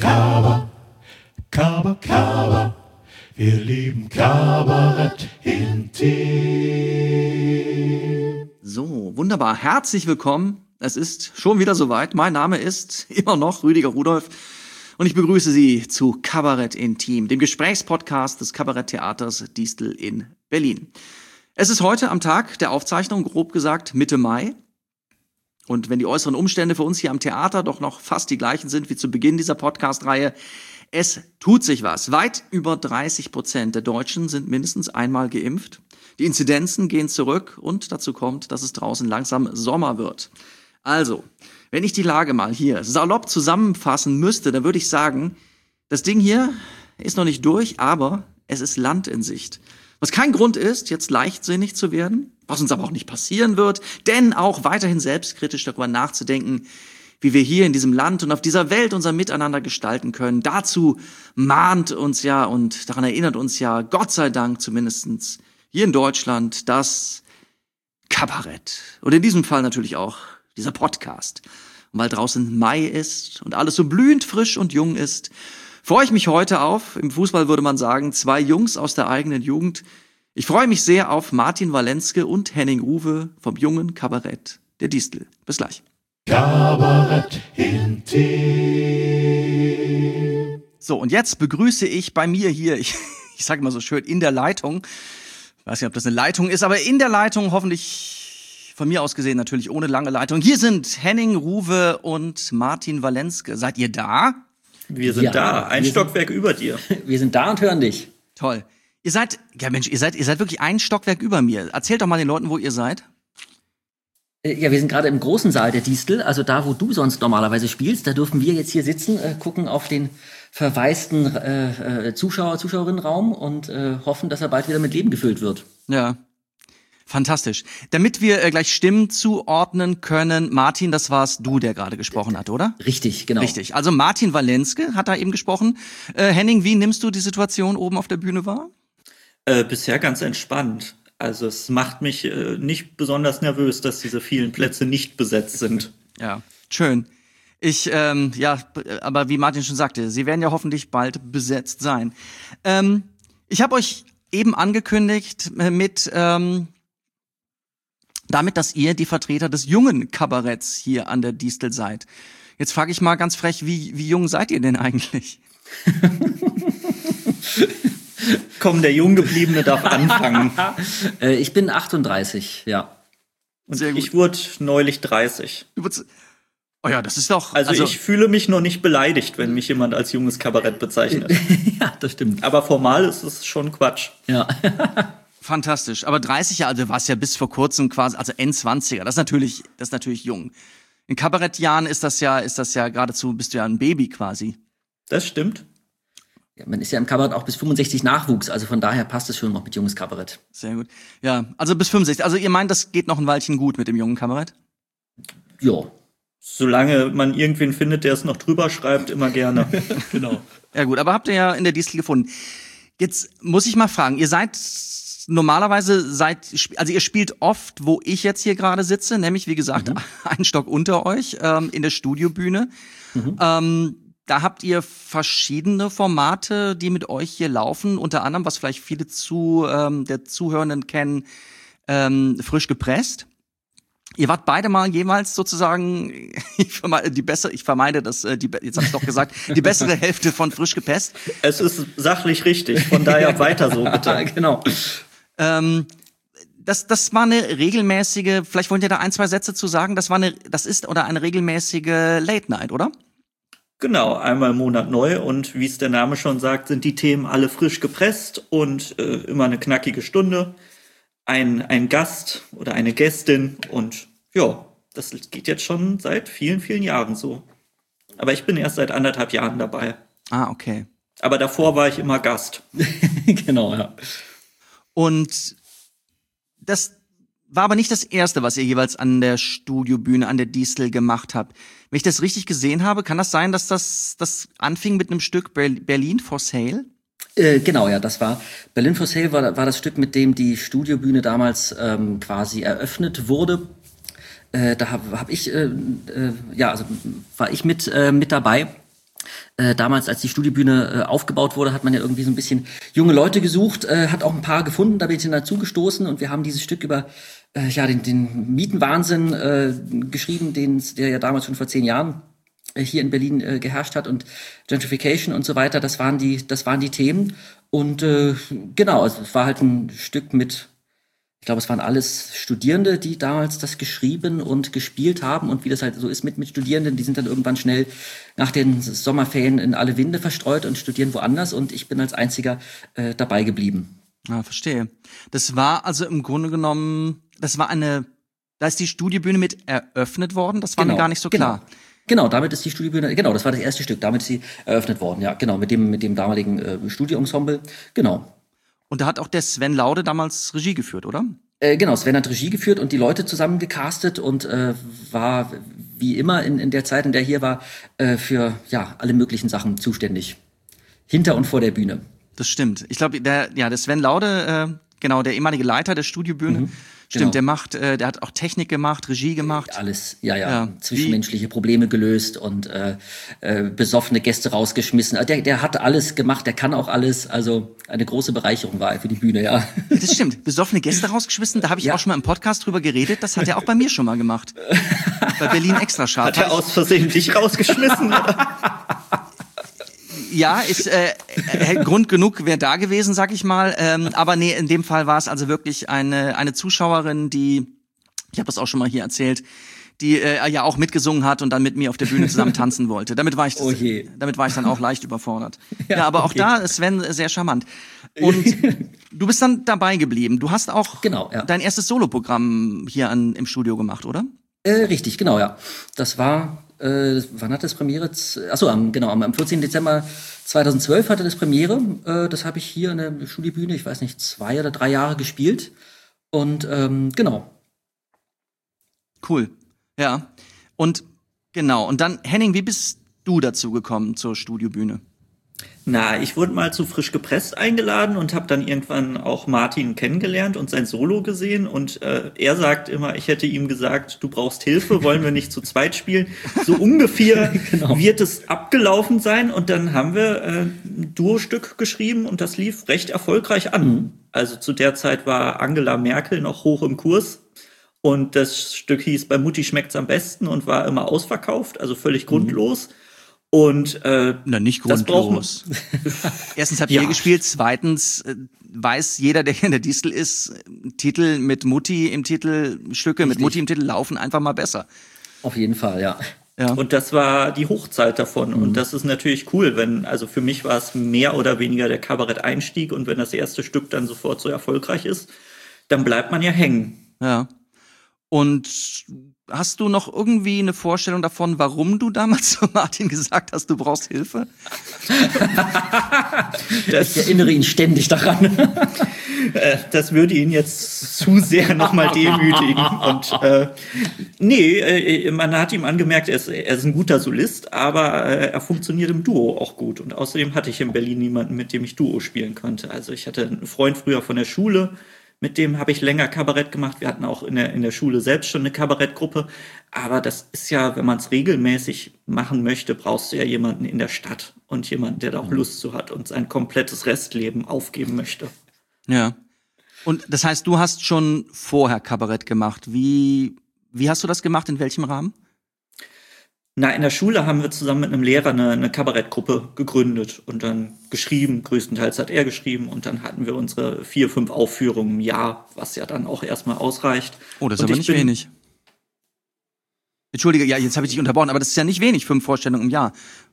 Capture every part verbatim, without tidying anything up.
Kaba, Kaba, Kaba, wir lieben Kabarett intim. So, wunderbar. Herzlich willkommen. Es ist schon wieder soweit. Mein Name ist immer noch Rüdiger Rudolph und ich begrüße Sie zu Kabarett intim, dem Gesprächspodcast des Kabaretttheaters Distel in Berlin. Es ist heute am Tag der Aufzeichnung, grob gesagt Mitte Mai. Und wenn die äußeren Umstände für uns hier am Theater doch noch fast die gleichen sind wie zu Beginn dieser Podcast-Reihe, es tut sich was. Weit über dreißig Prozent der Deutschen sind mindestens einmal geimpft. Die Inzidenzen gehen zurück und dazu kommt, dass es draußen langsam Sommer wird. Also, wenn ich die Lage mal hier salopp zusammenfassen müsste, dann würde ich sagen, das Ding hier ist noch nicht durch, aber es ist Land in Sicht. Was kein Grund ist, jetzt leichtsinnig zu werden, was uns aber auch nicht passieren wird, denn auch weiterhin selbstkritisch darüber nachzudenken, wie wir hier in diesem Land und auf dieser Welt unser Miteinander gestalten können. Dazu mahnt uns ja und daran erinnert uns ja, Gott sei Dank zumindest hier in Deutschland, das Kabarett. Und in diesem Fall natürlich auch dieser Podcast. Und weil draußen Mai ist und alles so blühend frisch und jung ist, freue ich mich heute auf, im Fußball würde man sagen, zwei Jungs aus der eigenen Jugend. Ich freue mich sehr auf Martin Walenske und Henning Ruwe vom jungen Kabarett der Distel. Bis gleich. Kabarett intim. So, und jetzt begrüße ich bei mir hier, ich, ich sage mal so schön, in der Leitung, ich weiß nicht, ob das eine Leitung ist, aber in der Leitung hoffentlich von mir aus gesehen natürlich ohne lange Leitung. Hier sind Henning Ruwe und Martin Walenske. Seid ihr da? Wir sind ja, da, ein Stockwerk sind, über dir. Wir sind da und hören dich. Toll. Ihr seid, ja Mensch, ihr seid, ihr seid wirklich ein Stockwerk über mir. Erzählt doch mal den Leuten, wo ihr seid. Ja, wir sind gerade im großen Saal der Distel, also da, wo du sonst normalerweise spielst. Da dürfen wir jetzt hier sitzen, äh, gucken auf den verwaisten äh, äh, Zuschauer, Zuschauerinnenraum und äh, hoffen, dass er bald wieder mit Leben gefüllt wird. Ja. Fantastisch. Damit wir äh, gleich Stimmen zuordnen können, Martin, das warst du, der gerade gesprochen hat, oder? Richtig, genau. Richtig. Also Martin Walenske hat da eben gesprochen. Äh, Henning, wie nimmst du die Situation oben auf der Bühne wahr? Äh, bisher ganz entspannt. Also es macht mich äh, nicht besonders nervös, dass diese vielen Plätze nicht besetzt sind. Ja, schön. Ich, ähm, ja, aber wie Martin schon sagte, sie werden ja hoffentlich bald besetzt sein. Ähm, ich habe euch eben angekündigt mit ähm, damit, dass ihr die Vertreter des jungen Kabaretts hier an der Distel seid. Jetzt frage ich mal ganz frech, wie, wie jung seid ihr denn eigentlich? Komm, der Junggebliebene darf anfangen. äh, ich bin achtunddreißig, ja. Und ich wurde neulich dreißig. Du wurdest, oh ja, das ist doch... Also, also ich fühle mich noch nicht beleidigt, wenn mich jemand als junges Kabarett bezeichnet. Ja, das stimmt. Aber formal ist es schon Quatsch. Ja. Fantastisch. Aber dreißig Jahre, also warst ja bis vor kurzem quasi, also Endzwanziger. Das ist natürlich, das ist natürlich jung. In Kabarettjahren ist das ja, ist das ja geradezu, bist du ja ein Baby quasi. Das stimmt. Ja, man ist ja im Kabarett auch bis fünfundsechzig Nachwuchs, also von daher passt es schon noch mit junges Kabarett. Sehr gut. Ja, also bis fünfundsechzig. Also ihr meint, das geht noch ein Weilchen gut mit dem jungen Kabarett? Ja. Solange man irgendwen findet, der es noch drüber schreibt, immer gerne. Genau. Ja gut, aber habt ihr ja in der Distel gefunden. Jetzt muss ich mal fragen, ihr seid normalerweise, seid, also ihr spielt oft, wo ich jetzt hier gerade sitze, nämlich wie gesagt, mhm. einen Stock unter euch, ähm, in der Studiobühne. Mhm. Ähm, Da habt ihr verschiedene Formate, die mit euch hier laufen. Unter anderem, was vielleicht viele zu, ähm, der Zuhörenden kennen, ähm, frisch gepresst. Ihr wart beide mal jeweils sozusagen, ich vermeide, die bessere, ich vermeide das, äh, die, jetzt habe ich doch gesagt, die bessere Hälfte von frisch gepresst. Es ist sachlich richtig, von daher weiter so bitte. Genau. Ähm, Das, das war eine regelmäßige, vielleicht wollt ihr da ein, zwei Sätze zu sagen, das war eine, das ist oder eine regelmäßige Late Night, oder? Genau, einmal im Monat neu und wie es der Name schon sagt, sind die Themen alle frisch gepresst und äh, immer eine knackige Stunde. Ein, ein Gast oder eine Gästin und ja, das geht jetzt schon seit vielen, vielen Jahren so. Aber ich bin erst seit anderthalb Jahren dabei. Ah, okay. Aber davor war ich immer Gast. Genau, ja. Und das war aber nicht das Erste, was ihr jeweils an der Studiobühne, an der Distel gemacht habt. Wenn ich das richtig gesehen habe, kann das sein, dass das, das anfing mit einem Stück Berlin for Sale? Äh, genau, ja, das war Berlin for Sale war, war das Stück, mit dem die Studiobühne damals ähm, quasi eröffnet wurde. Äh, da habe hab ich, äh, äh, ja, also war ich mit äh, mit dabei. Äh, damals, als die Studiobühne äh, aufgebaut wurde, hat man ja irgendwie so ein bisschen junge Leute gesucht, äh, hat auch ein paar gefunden, da bin ich dann dazu gestoßen und wir haben dieses Stück über äh, ja den, den Mietenwahnsinn äh, geschrieben, den der ja damals schon vor zehn Jahren äh, hier in Berlin äh, geherrscht hat und Gentrification und so weiter. Das waren die, das waren die Themen und äh, genau, also es war halt ein Stück mit Ich glaube, es waren alles Studierende, die damals das geschrieben und gespielt haben. Und wie das halt so ist mit, mit Studierenden, die sind dann irgendwann schnell nach den Sommerferien in alle Winde verstreut und studieren woanders. Und ich bin als einziger äh, dabei geblieben. Ah, verstehe. Das war also im Grunde genommen, das war eine, da ist die Studiobühne mit eröffnet worden. Das war Genau, mir gar nicht so klar. Genau. Genau, damit ist die Studiobühne, genau, das war das erste Stück, damit ist sie eröffnet worden, ja, genau, mit dem, mit dem damaligen äh, Studioensemble, genau. Und da hat auch der Sven Laude damals Regie geführt, oder? Äh, genau, Sven hat Regie geführt und die Leute zusammen gecastet und äh, war wie immer in, in der Zeit, in der er hier war, äh, für ja alle möglichen Sachen zuständig. Hinter und vor der Bühne. Das stimmt. Ich glaube, der, ja, der Sven Laude, äh, genau, der ehemalige Leiter der Studiobühne, Mhm, stimmt, genau. der macht, äh, der hat auch Technik gemacht, Regie gemacht. Alles, ja, ja, Ja, zwischenmenschliche Probleme gelöst und äh, äh, besoffene Gäste rausgeschmissen. Also der, der hat alles gemacht, der kann auch alles. Also eine große Bereicherung war er für die Bühne, ja. Das stimmt. Besoffene Gäste rausgeschmissen, da habe ich Ja. auch schon mal im Podcast drüber geredet. Das hat er auch bei mir schon mal gemacht. Bei Berlin Extra Scharf. Hat er aus Versehen dich rausgeschmissen? Oder? Ja, ist äh, äh, Grund genug wäre da gewesen, sag ich mal. Ähm, aber nee, in dem Fall war es also wirklich eine eine Zuschauerin, die, ich habe das auch schon mal hier erzählt, die äh, ja auch mitgesungen hat und dann mit mir auf der Bühne zusammen tanzen wollte. Damit war ich, das, Oh je. damit war ich dann auch leicht überfordert. Ja, Ja, aber auch okay. da ist Sven sehr charmant. Und du bist dann dabei geblieben. Du hast auch Genau, ja. dein erstes Soloprogramm hier an, im Studio gemacht, oder? Äh, richtig, genau, ja. Das war, äh, wann hat das Premiere? Z- Achso, am, genau, am, am vierzehnten Dezember zweitausendzwölf hatte das Premiere. Äh, das habe ich hier in der Studiobühne, ich weiß nicht, zwei oder drei Jahre gespielt. Und ähm, genau. Cool. Ja. Und genau. Und dann, Henning, wie bist du dazu gekommen zur Studiobühne? Na, ich wurde mal zu Frisch gepresst eingeladen und habe dann irgendwann auch Martin kennengelernt und sein Solo gesehen. Und äh, er sagt immer, ich hätte ihm gesagt, du brauchst Hilfe, wollen wir nicht zu zweit spielen. So ungefähr Genau. wird es abgelaufen sein. Und dann haben wir äh, ein Duo-Stück geschrieben und das lief recht erfolgreich an. Mhm. Also zu der Zeit war Angela Merkel noch hoch im Kurs. Und das Stück hieß Bei Mutti schmeckt's am besten und war immer ausverkauft, also völlig grundlos. Und äh, Na, nicht das braucht man- grundlos. Erstens habt Ja. ihr gespielt, zweitens äh, weiß jeder, der in der Distel ist, äh, Titel mit Mutti im Titel, Stücke mit Richtig. Mutti im Titel laufen einfach mal besser. Auf jeden Fall, ja. Ja. Und das war die Hochzeit davon. Mhm. Und das ist natürlich cool, wenn, also für mich war es mehr oder weniger der Kabarett-Einstieg. Und wenn das erste Stück dann sofort so erfolgreich ist, dann bleibt man ja hängen. Ja. Und hast du noch irgendwie eine Vorstellung davon, warum du damals zu Martin gesagt hast, du brauchst Hilfe? Das, Ich erinnere ihn ständig daran. äh, das würde ihn jetzt zu sehr nochmal demütigen. Und äh, nee, äh, man hat ihm angemerkt, er ist, er ist ein guter Solist, aber äh, er funktioniert im Duo auch gut. Und außerdem hatte ich in Berlin niemanden, mit dem ich Duo spielen konnte. Also ich hatte einen Freund früher von der Schule, mit dem habe ich länger Kabarett gemacht. Wir hatten auch in der, in der Schule selbst schon eine Kabarettgruppe. Aber das ist ja, wenn man es regelmäßig machen möchte, brauchst du ja jemanden in der Stadt und jemanden, der da auch Lust zu hat und sein komplettes Restleben aufgeben möchte. Ja. Und das heißt, du hast schon vorher Kabarett gemacht. Wie, wie hast du das gemacht? In welchem Rahmen? Na, in der Schule haben wir zusammen mit einem Lehrer eine, eine Kabarettgruppe gegründet und dann geschrieben. Größtenteils hat er geschrieben und dann hatten wir unsere vier, fünf Aufführungen im Jahr, was ja dann auch erstmal ausreicht. Oh, das ist Und aber ich nicht bin- wenig. Entschuldige, ja, jetzt habe ich dich unterbrochen, aber das ist ja nicht wenig, fünf Vorstellungen im Jahr.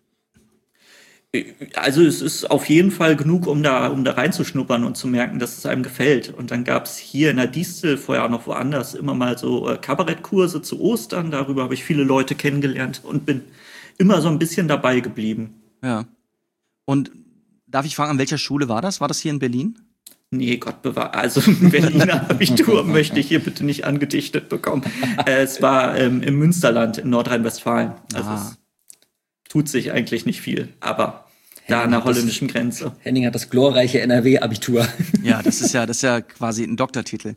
Also es ist auf jeden Fall genug, um da, um da reinzuschnuppern und zu merken, dass es einem gefällt. Und dann gab es hier in der Distel, vorher auch noch woanders, immer mal so äh, Kabarettkurse zu Ostern. Darüber habe ich viele Leute kennengelernt und bin immer so ein bisschen dabei geblieben. Ja. Und darf ich fragen, an welcher Schule war das? War das hier in Berlin? Nee, Gott bewahre. Also ein Berliner Abitur möchte ich hier bitte nicht angedichtet bekommen. Äh, es war ähm, im Münsterland in Nordrhein-Westfalen. Also Ah. es tut sich eigentlich nicht viel, aber da Ja, an der das- holländischen Grenze. Henning hat das glorreiche N R W-Abitur. Ja, das ist ja, das ist ja quasi ein Doktortitel.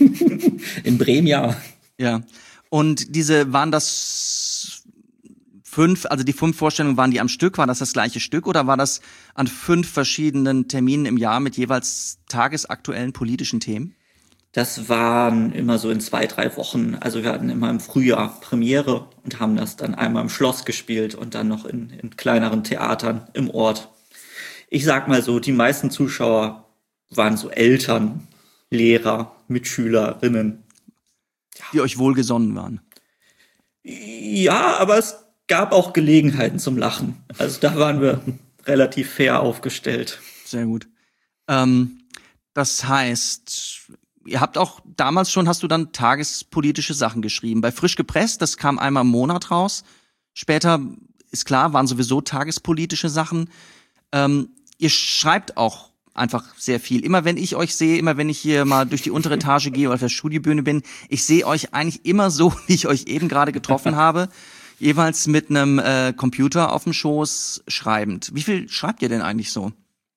In Bremen, ja. Ja. Und diese, waren das fünf, also die fünf Vorstellungen, waren die am Stück? War das das gleiche Stück oder war das an fünf verschiedenen Terminen im Jahr mit jeweils tagesaktuellen politischen Themen? Das waren immer so in zwei, drei Wochen. Also wir hatten immer im Frühjahr Premiere und haben das dann einmal im Schloss gespielt und dann noch in, in kleineren Theatern im Ort. Ich sag mal so, die meisten Zuschauer waren so Eltern, Lehrer, Mitschülerinnen. Die euch wohlgesonnen waren. Ja, aber es gab auch Gelegenheiten zum Lachen. Also da waren wir relativ fair aufgestellt. Sehr gut. Ähm, das heißt, ihr habt auch damals schon, hast du dann tagespolitische Sachen geschrieben. Bei Frisch gepresst, das kam einmal im Monat raus. Später, ist klar, waren sowieso tagespolitische Sachen. Ähm, ihr schreibt auch einfach sehr viel. Immer wenn ich euch sehe, immer wenn ich hier mal durch die untere Etage gehe oder auf der Studiobühne bin, ich sehe euch eigentlich immer so, wie ich euch eben gerade getroffen habe, jeweils mit einem äh, Computer auf dem Schoß schreibend. Wie viel schreibt ihr denn eigentlich so?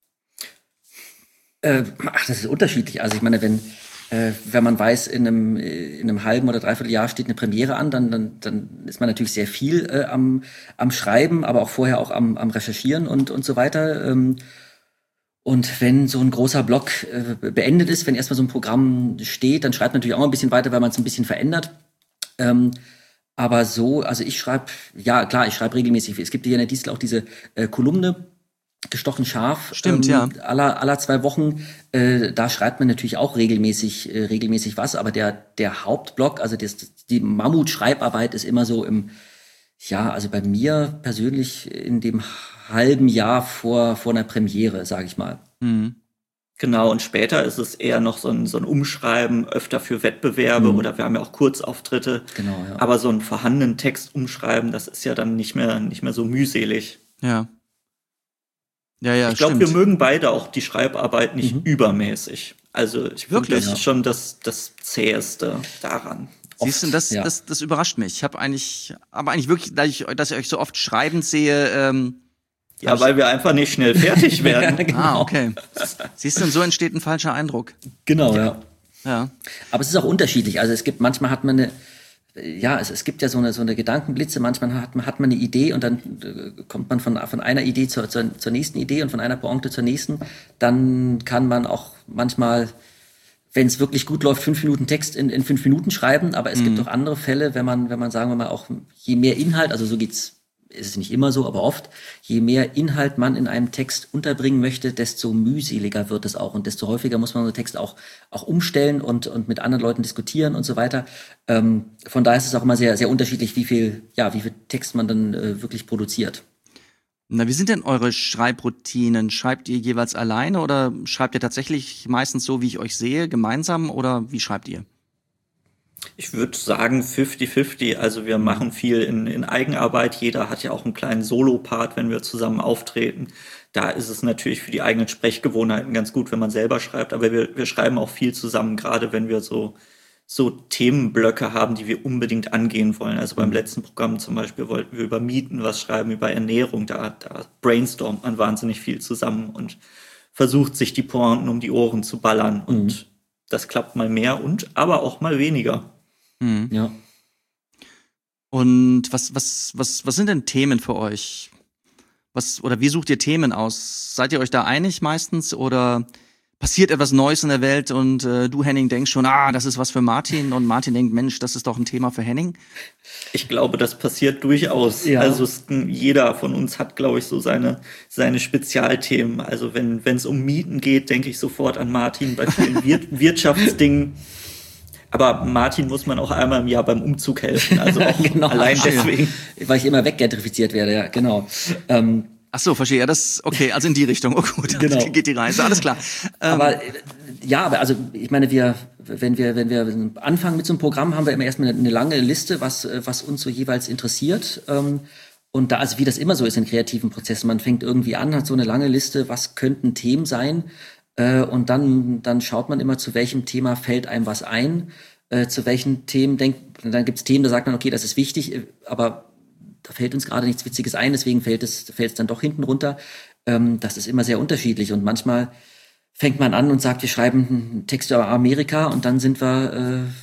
Äh, ach, das ist unterschiedlich. Also ich meine, wenn äh, wenn man weiß, in einem in einem halben oder dreiviertel Jahr steht eine Premiere an, dann dann dann ist man natürlich sehr viel äh, am am Schreiben, aber auch vorher auch am am Recherchieren und und so weiter. Ähm, Und wenn so ein großer Block äh, beendet ist, wenn erstmal so ein Programm steht, dann schreibt man natürlich auch mal ein bisschen weiter, weil man es ein bisschen verändert. Ähm, aber so, also ich schreibe, ja klar, ich schreibe regelmäßig. Es gibt hier in der Distel auch diese äh, Kolumne, gestochen scharf. Stimmt, ähm, ja. Aller, aller zwei Wochen, äh, da schreibt man natürlich auch regelmäßig, äh, regelmäßig was. Aber der, der Hauptblock, also das, die Mammut-Schreibarbeit ist immer so im, ja, also bei mir persönlich in dem halben Jahr vor vor einer Premiere, sage ich mal. Mhm. Genau, und später ist es eher noch so ein, so ein Umschreiben, öfter für Wettbewerbe, Mhm. oder wir haben ja auch Kurzauftritte. Genau, ja. Aber so einen vorhandenen Text umschreiben, das ist ja dann nicht mehr, nicht mehr so mühselig. Ja. Ja, ja, ich glaube, stimmt. wir mögen beide auch die Schreibarbeit nicht Mhm. übermäßig. Also ich finde, Wirklich? das Ja. ist schon das, das Zäheste daran. Siehst du, das, ja. das, das überrascht mich. Ich habe eigentlich, aber eigentlich wirklich, dass ich, dass ich euch so oft schreibend sehe, ähm, Ja, weil wir einfach nicht schnell fertig werden. Genau. ah, okay. Siehst du, und so entsteht ein falscher Eindruck. Genau, ja. Ja. Aber es ist auch unterschiedlich. Also es gibt, manchmal hat man eine, ja, es, es gibt ja so eine, so eine Gedankenblitze, manchmal hat man, hat man eine Idee und dann äh, kommt man von, von einer Idee zur, zur, zur nächsten Idee und von einer Pointe zur nächsten. Dann kann man auch manchmal, wenn es wirklich gut läuft, fünf Minuten Text in, in fünf Minuten schreiben. Aber es Mhm. gibt auch andere Fälle, wenn man, wenn man, sagen wir mal, auch je mehr Inhalt, also so geht's, ist es nicht immer so, aber oft, je mehr Inhalt man in einem Text unterbringen möchte, desto mühseliger wird es auch und desto häufiger muss man so einen Text auch, auch umstellen und, und mit anderen Leuten diskutieren und so weiter. Ähm, von daher ist es auch immer sehr, sehr unterschiedlich, wie viel, ja, wie viel Text man dann äh, wirklich produziert. Na, wie sind denn eure Schreibroutinen? Schreibt ihr jeweils alleine oder schreibt ihr tatsächlich meistens so, wie ich euch sehe, gemeinsam oder wie schreibt ihr? Ich würde sagen fünfzig fünfzig. Also wir machen viel in, in Eigenarbeit. Jeder hat ja auch einen kleinen Solo-Part, wenn wir zusammen auftreten. Da ist es natürlich für die eigenen Sprechgewohnheiten ganz gut, wenn man selber schreibt. Aber wir, wir schreiben auch viel zusammen, gerade wenn wir so, so Themenblöcke haben, die wir unbedingt angehen wollen. Also beim letzten Programm zum Beispiel wollten wir über Mieten was schreiben, über Ernährung. Da, da brainstormt man wahnsinnig viel zusammen und versucht, sich die Pointen um die Ohren zu ballern. Und Mhm. das klappt mal mehr und aber auch mal weniger. Mhm. Ja. Und was, was, was, was sind denn Themen für euch? Was, oder wie sucht ihr Themen aus? Seid ihr euch da einig meistens oder passiert etwas Neues in der Welt und äh, du, Henning, denkst schon, ah, das ist was für Martin und Martin denkt, Mensch, das ist doch ein Thema für Henning? Ich glaube, das passiert durchaus. Ja. Also es, jeder von uns hat, glaube ich, so seine, seine Spezialthemen. Also wenn wenn es um Mieten geht, denke ich sofort an Martin bei vielen Wir Wirtschaftsdingen. Aber Martin muss man auch einmal im Jahr beim Umzug helfen. Also auch Genau. allein Ah, ja. deswegen. Weil ich immer weggentrifiziert werde, ja, genau. Ähm, Ach so, verstehe. Ja, das, okay, also in die Richtung. Oh gut, Genau. geht die Reise. Alles klar. Ähm, Aber äh, ja, aber also ich meine, wir, wenn wir, wenn wir anfangen mit so einem Programm, haben wir immer erstmal eine, eine lange Liste, was, äh, was uns so jeweils interessiert. Ähm, und da, also wie das immer so ist in kreativen Prozessen, man fängt irgendwie an, hat so eine lange Liste, was könnten Themen sein, äh, und dann, dann schaut man immer, zu welchem Thema fällt einem was ein, äh, zu welchen Themen denkt, dann gibt's Themen, da sagt man, okay, das ist wichtig, äh, aber da fällt uns gerade nichts Witziges ein, deswegen fällt es, fällt es dann doch hinten runter. Ähm, das ist immer sehr unterschiedlich und manchmal fängt man an und sagt, wir schreiben einen Text über Amerika und dann sind wir, äh,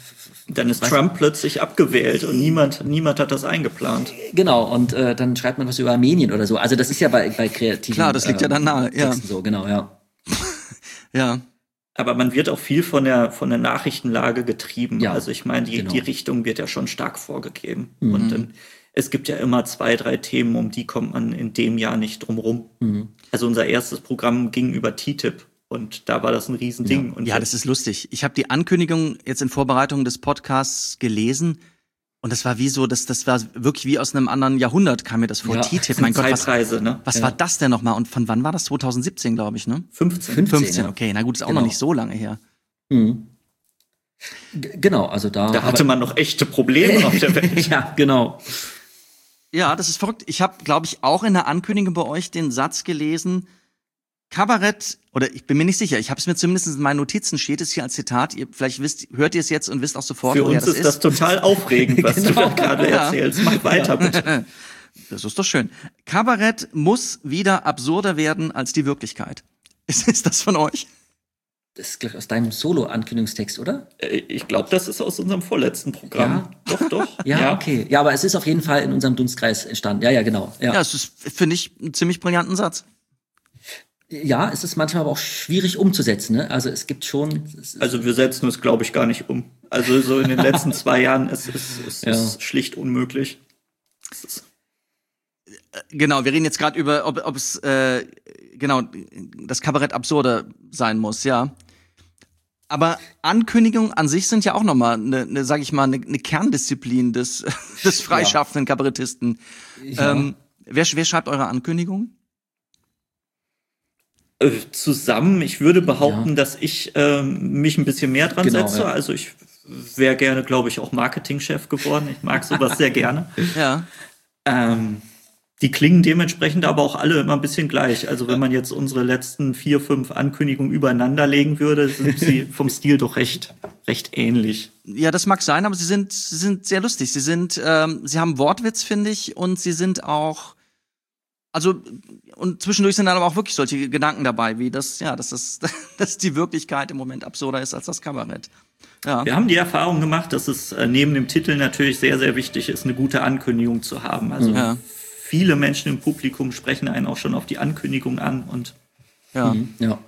Dann ist Trump plötzlich abgewählt und niemand, niemand hat das eingeplant. Genau, und äh, dann schreibt man was über Armenien oder so. Also das ist ja bei, bei kreativen Klar, das liegt ja dann nahe, ja. Texten so, genau, ja. Ja. Aber man wird auch viel von der, von der Nachrichtenlage getrieben. Ja, also ich meine, die, genau. die Richtung wird ja schon stark vorgegeben. Mhm. Und dann, es gibt ja immer zwei, drei Themen, um die kommt man in dem Jahr nicht drum rum. Mhm. Also unser erstes Programm ging über T T I P. Und da war das ein Riesending. Ja. Und Ja, das ist lustig. Ich habe die Ankündigung jetzt in Vorbereitung des Podcasts gelesen und das war wie so, das, das war wirklich wie aus einem anderen Jahrhundert, kam mir das vor. Ja, T T I P, mein Gott, was, Zeitreise, ne? was Ja. war das denn nochmal? Und von wann war das? zwanzig siebzehn, glaube ich, ne? fünfzehn. fünfzehn, fünfzehn, ja. okay. Na gut, ist auch Genau. noch nicht so lange her. Mhm. G- Genau, also da. Da hatte man noch echte Probleme auf der Welt. Ja, genau. Ja, das ist verrückt. Ich habe, glaube ich, auch in der Ankündigung bei euch den Satz gelesen, Kabarett, oder ich bin mir nicht sicher, ich habe es mir zumindest in meinen Notizen, steht es hier als Zitat, ihr, vielleicht wisst, hört ihr es jetzt und wisst auch sofort, Für woher uns das ist das total aufregend, was du da gerade Ja. erzählst. Mach weiter, bitte. Das ist doch schön. Kabarett muss wieder absurder werden als die Wirklichkeit. Ist, ist das von euch? Das ist, glaub ich, aus deinem Solo-Ankündigungstext, oder? Äh, Ich glaube, das ist aus unserem vorletzten Programm. Doch, doch. Ja, okay. Ja, aber es ist auf jeden Fall in unserem Dunstkreis entstanden. Ja, ja, genau. Ja, Ja, es ist, finde ich, einen ziemlich brillanten Satz. ja, es ist manchmal aber auch schwierig umzusetzen. Ne? Also es gibt schon. Es ist, Also wir setzen es, glaube ich, gar nicht um. Also so in den letzten zwei Jahren ist es ist, Ja. ist schlicht unmöglich. Es ist, Genau, wir reden jetzt gerade über, ob, ob es, äh, genau, das Kabarett absurder sein muss, ja. Aber Ankündigungen an sich sind ja auch nochmal eine, eine, sag ich mal, eine, eine Kerndisziplin des, des freischaffenden Kabarettisten. Ja. Ähm, wer, wer schreibt eure Ankündigungen? äh, zusammen, ich würde behaupten, Ja. dass ich ähm, mich ein bisschen mehr dran Genau, setze. ja. Also ich wäre gerne, glaube ich, auch Marketingchef geworden. Ich mag sowas sehr gerne. Ja. Ähm, die klingen dementsprechend aber auch alle immer ein bisschen gleich. Also wenn man jetzt unsere letzten vier, fünf Ankündigungen übereinander legen würde, sind sie vom Stil doch recht, recht ähnlich. Ja, das mag sein, aber sie sind, sie sind sehr lustig. Sie sind, ähm, sie haben Wortwitz, finde ich, und sie sind auch, also, und zwischendurch sind dann aber auch wirklich solche Gedanken dabei, wie das, ja, dass das, dass die Wirklichkeit im Moment absurder ist als das Kabarett. Ja. Wir haben die Erfahrung gemacht, dass es äh, neben dem Titel natürlich sehr, sehr wichtig ist, eine gute Ankündigung zu haben. Also Ja. viele Menschen im Publikum sprechen einen auch schon auf die Ankündigung an und Ja. Mhm, ja.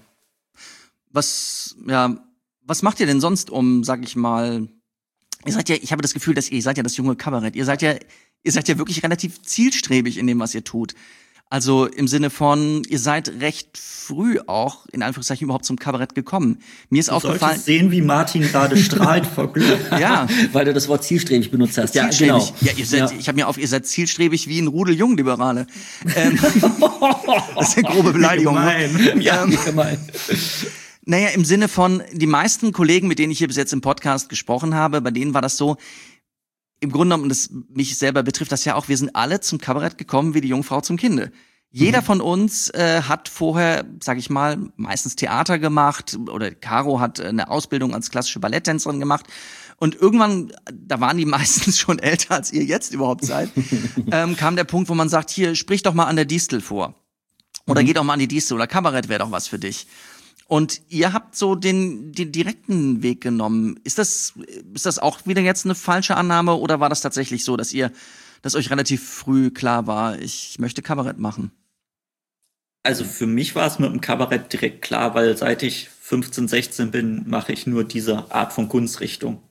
Was, ja, was macht ihr denn sonst um, sag ich mal, ihr seid ja, ich habe das Gefühl, dass ihr, ihr seid ja das junge Kabarett. Ihr seid ja, ihr seid ja wirklich relativ zielstrebig in dem, was ihr tut. Also im Sinne von, ihr seid recht früh auch, in Anführungszeichen, überhaupt zum Kabarett gekommen. Mir ist du aufgefallen, solltest sehen, wie Martin gerade strahlt vor Glück. ja, Weil du das Wort zielstrebig benutzt hast. Ja, zielstrebig. genau. Ja, ihr seid, Ja. ich habe mir auf, ihr seid zielstrebig wie ein Rudel Jungliberale. Ähm, das ist eine grobe Beleidigung. Ne? Gemein. Ja, ähm, Gemein. Naja, im Sinne von, die meisten Kollegen, mit denen ich hier bis jetzt im Podcast gesprochen habe, bei denen war das so, im Grunde genommen, das mich selber betrifft das ja auch, wir sind alle zum Kabarett gekommen wie die Jungfrau zum Kinde. Jeder von uns äh, hat vorher, sag ich mal, meistens Theater gemacht oder Caro hat eine Ausbildung als klassische Balletttänzerin gemacht und irgendwann, da waren die meistens schon älter, als ihr jetzt überhaupt seid, ähm, kam der Punkt, wo man sagt, hier, sprich doch mal an der Distel vor oder geh doch mal an die Distel oder Kabarett wäre doch was für dich. Und ihr habt so den, den direkten Weg genommen. Ist das, ist das auch wieder jetzt eine falsche Annahme oder war das tatsächlich so, dass ihr, dass euch relativ früh klar war, ich möchte Kabarett machen? Also für mich war es mit dem Kabarett direkt klar, weil seit ich fünfzehn, sechzehn bin, mache ich nur diese Art von Kunstrichtung.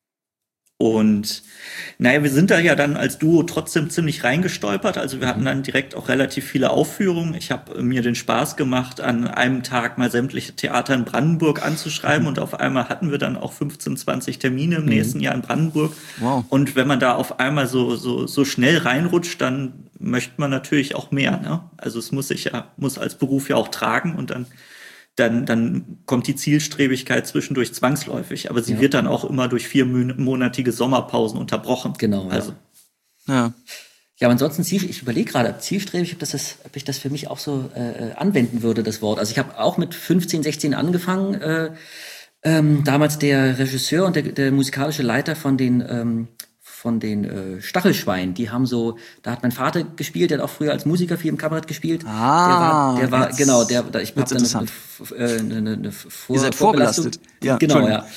Und naja, wir sind da ja dann als Duo trotzdem ziemlich reingestolpert. Also wir hatten dann direkt auch relativ viele Aufführungen. Ich habe mir den Spaß gemacht, an einem Tag mal sämtliche Theater in Brandenburg anzuschreiben. Und auf einmal hatten wir dann auch fünfzehn, zwanzig Termine im nächsten Jahr in Brandenburg. Wow. Und wenn man da auf einmal so, so, so schnell reinrutscht, dann möchte man natürlich auch mehr. Ne? Also es muss sich ja, muss als Beruf ja auch tragen und dann Dann, dann kommt die Zielstrebigkeit zwischendurch zwangsläufig. Aber sie Ja. wird dann auch immer durch viermonatige Sommerpausen unterbrochen. Genau, ja. Also, Ja. Ja, aber ansonsten, Ziel, ich überlege gerade, ob zielstrebig, ob, das das, ob ich das für mich auch so äh, anwenden würde, das Wort. Also ich habe auch mit fünfzehn, sechzehn angefangen. Äh, ähm, damals der Regisseur und der, der musikalische Leiter von den ähm, von den äh, Stachelschweinen, die haben so, da hat mein Vater gespielt, der hat auch früher als Musiker viel im Kabarett gespielt. Ah, der war, der war jetzt genau, der, der ich habe wird's dann interessant. eine, eine, eine, eine Vor Ihr seid Vorbelastung. vorbelastet. Ja, Genau, Entschuldigung. ja.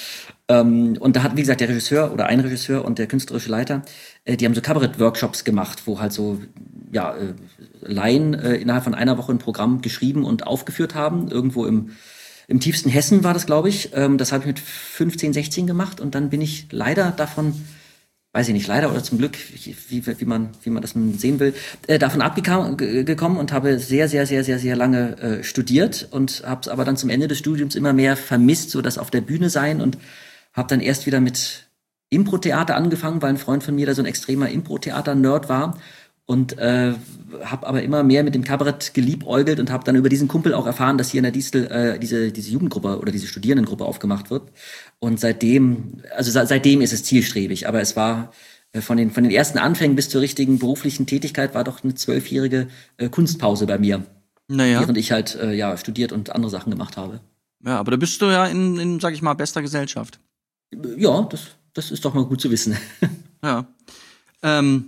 Ähm, und da hat, wie gesagt, der Regisseur oder ein Regisseur und der künstlerische Leiter, äh, die haben so Kabarett-Workshops gemacht, wo halt so, ja, äh, Laien äh, innerhalb von einer Woche ein Programm geschrieben und aufgeführt haben. Irgendwo im, im tiefsten Hessen war das, glaube ich. Ähm, das habe ich mit fünfzehn, sechzehn gemacht und dann bin ich leider davon, weiß ich nicht, leider oder zum Glück, wie, wie, man, wie man das sehen will, äh, davon abgekommen und habe sehr, sehr, sehr, sehr, sehr lange äh, studiert und habe es aber dann zum Ende des Studiums immer mehr vermisst, so das auf der Bühne sein, und habe dann erst wieder mit Impro-Theater angefangen, weil ein Freund von mir da so ein extremer Impro-Theater-Nerd war, und äh, habe aber immer mehr mit dem Kabarett geliebäugelt und habe dann über diesen Kumpel auch erfahren, dass hier in der Distel äh, diese diese Jugendgruppe oder diese Studierendengruppe aufgemacht wird. Und seitdem, also se- seitdem ist es zielstrebig. Aber es war äh, von den von den ersten Anfängen bis zur richtigen beruflichen Tätigkeit war doch eine zwölfjährige äh, Kunstpause bei mir, Naja. während ich halt äh, ja studiert und andere Sachen gemacht habe. Ja, aber da bist du ja in, in, sag ich mal, bester Gesellschaft. Ja, das das ist doch mal gut zu wissen. Ja. Ähm,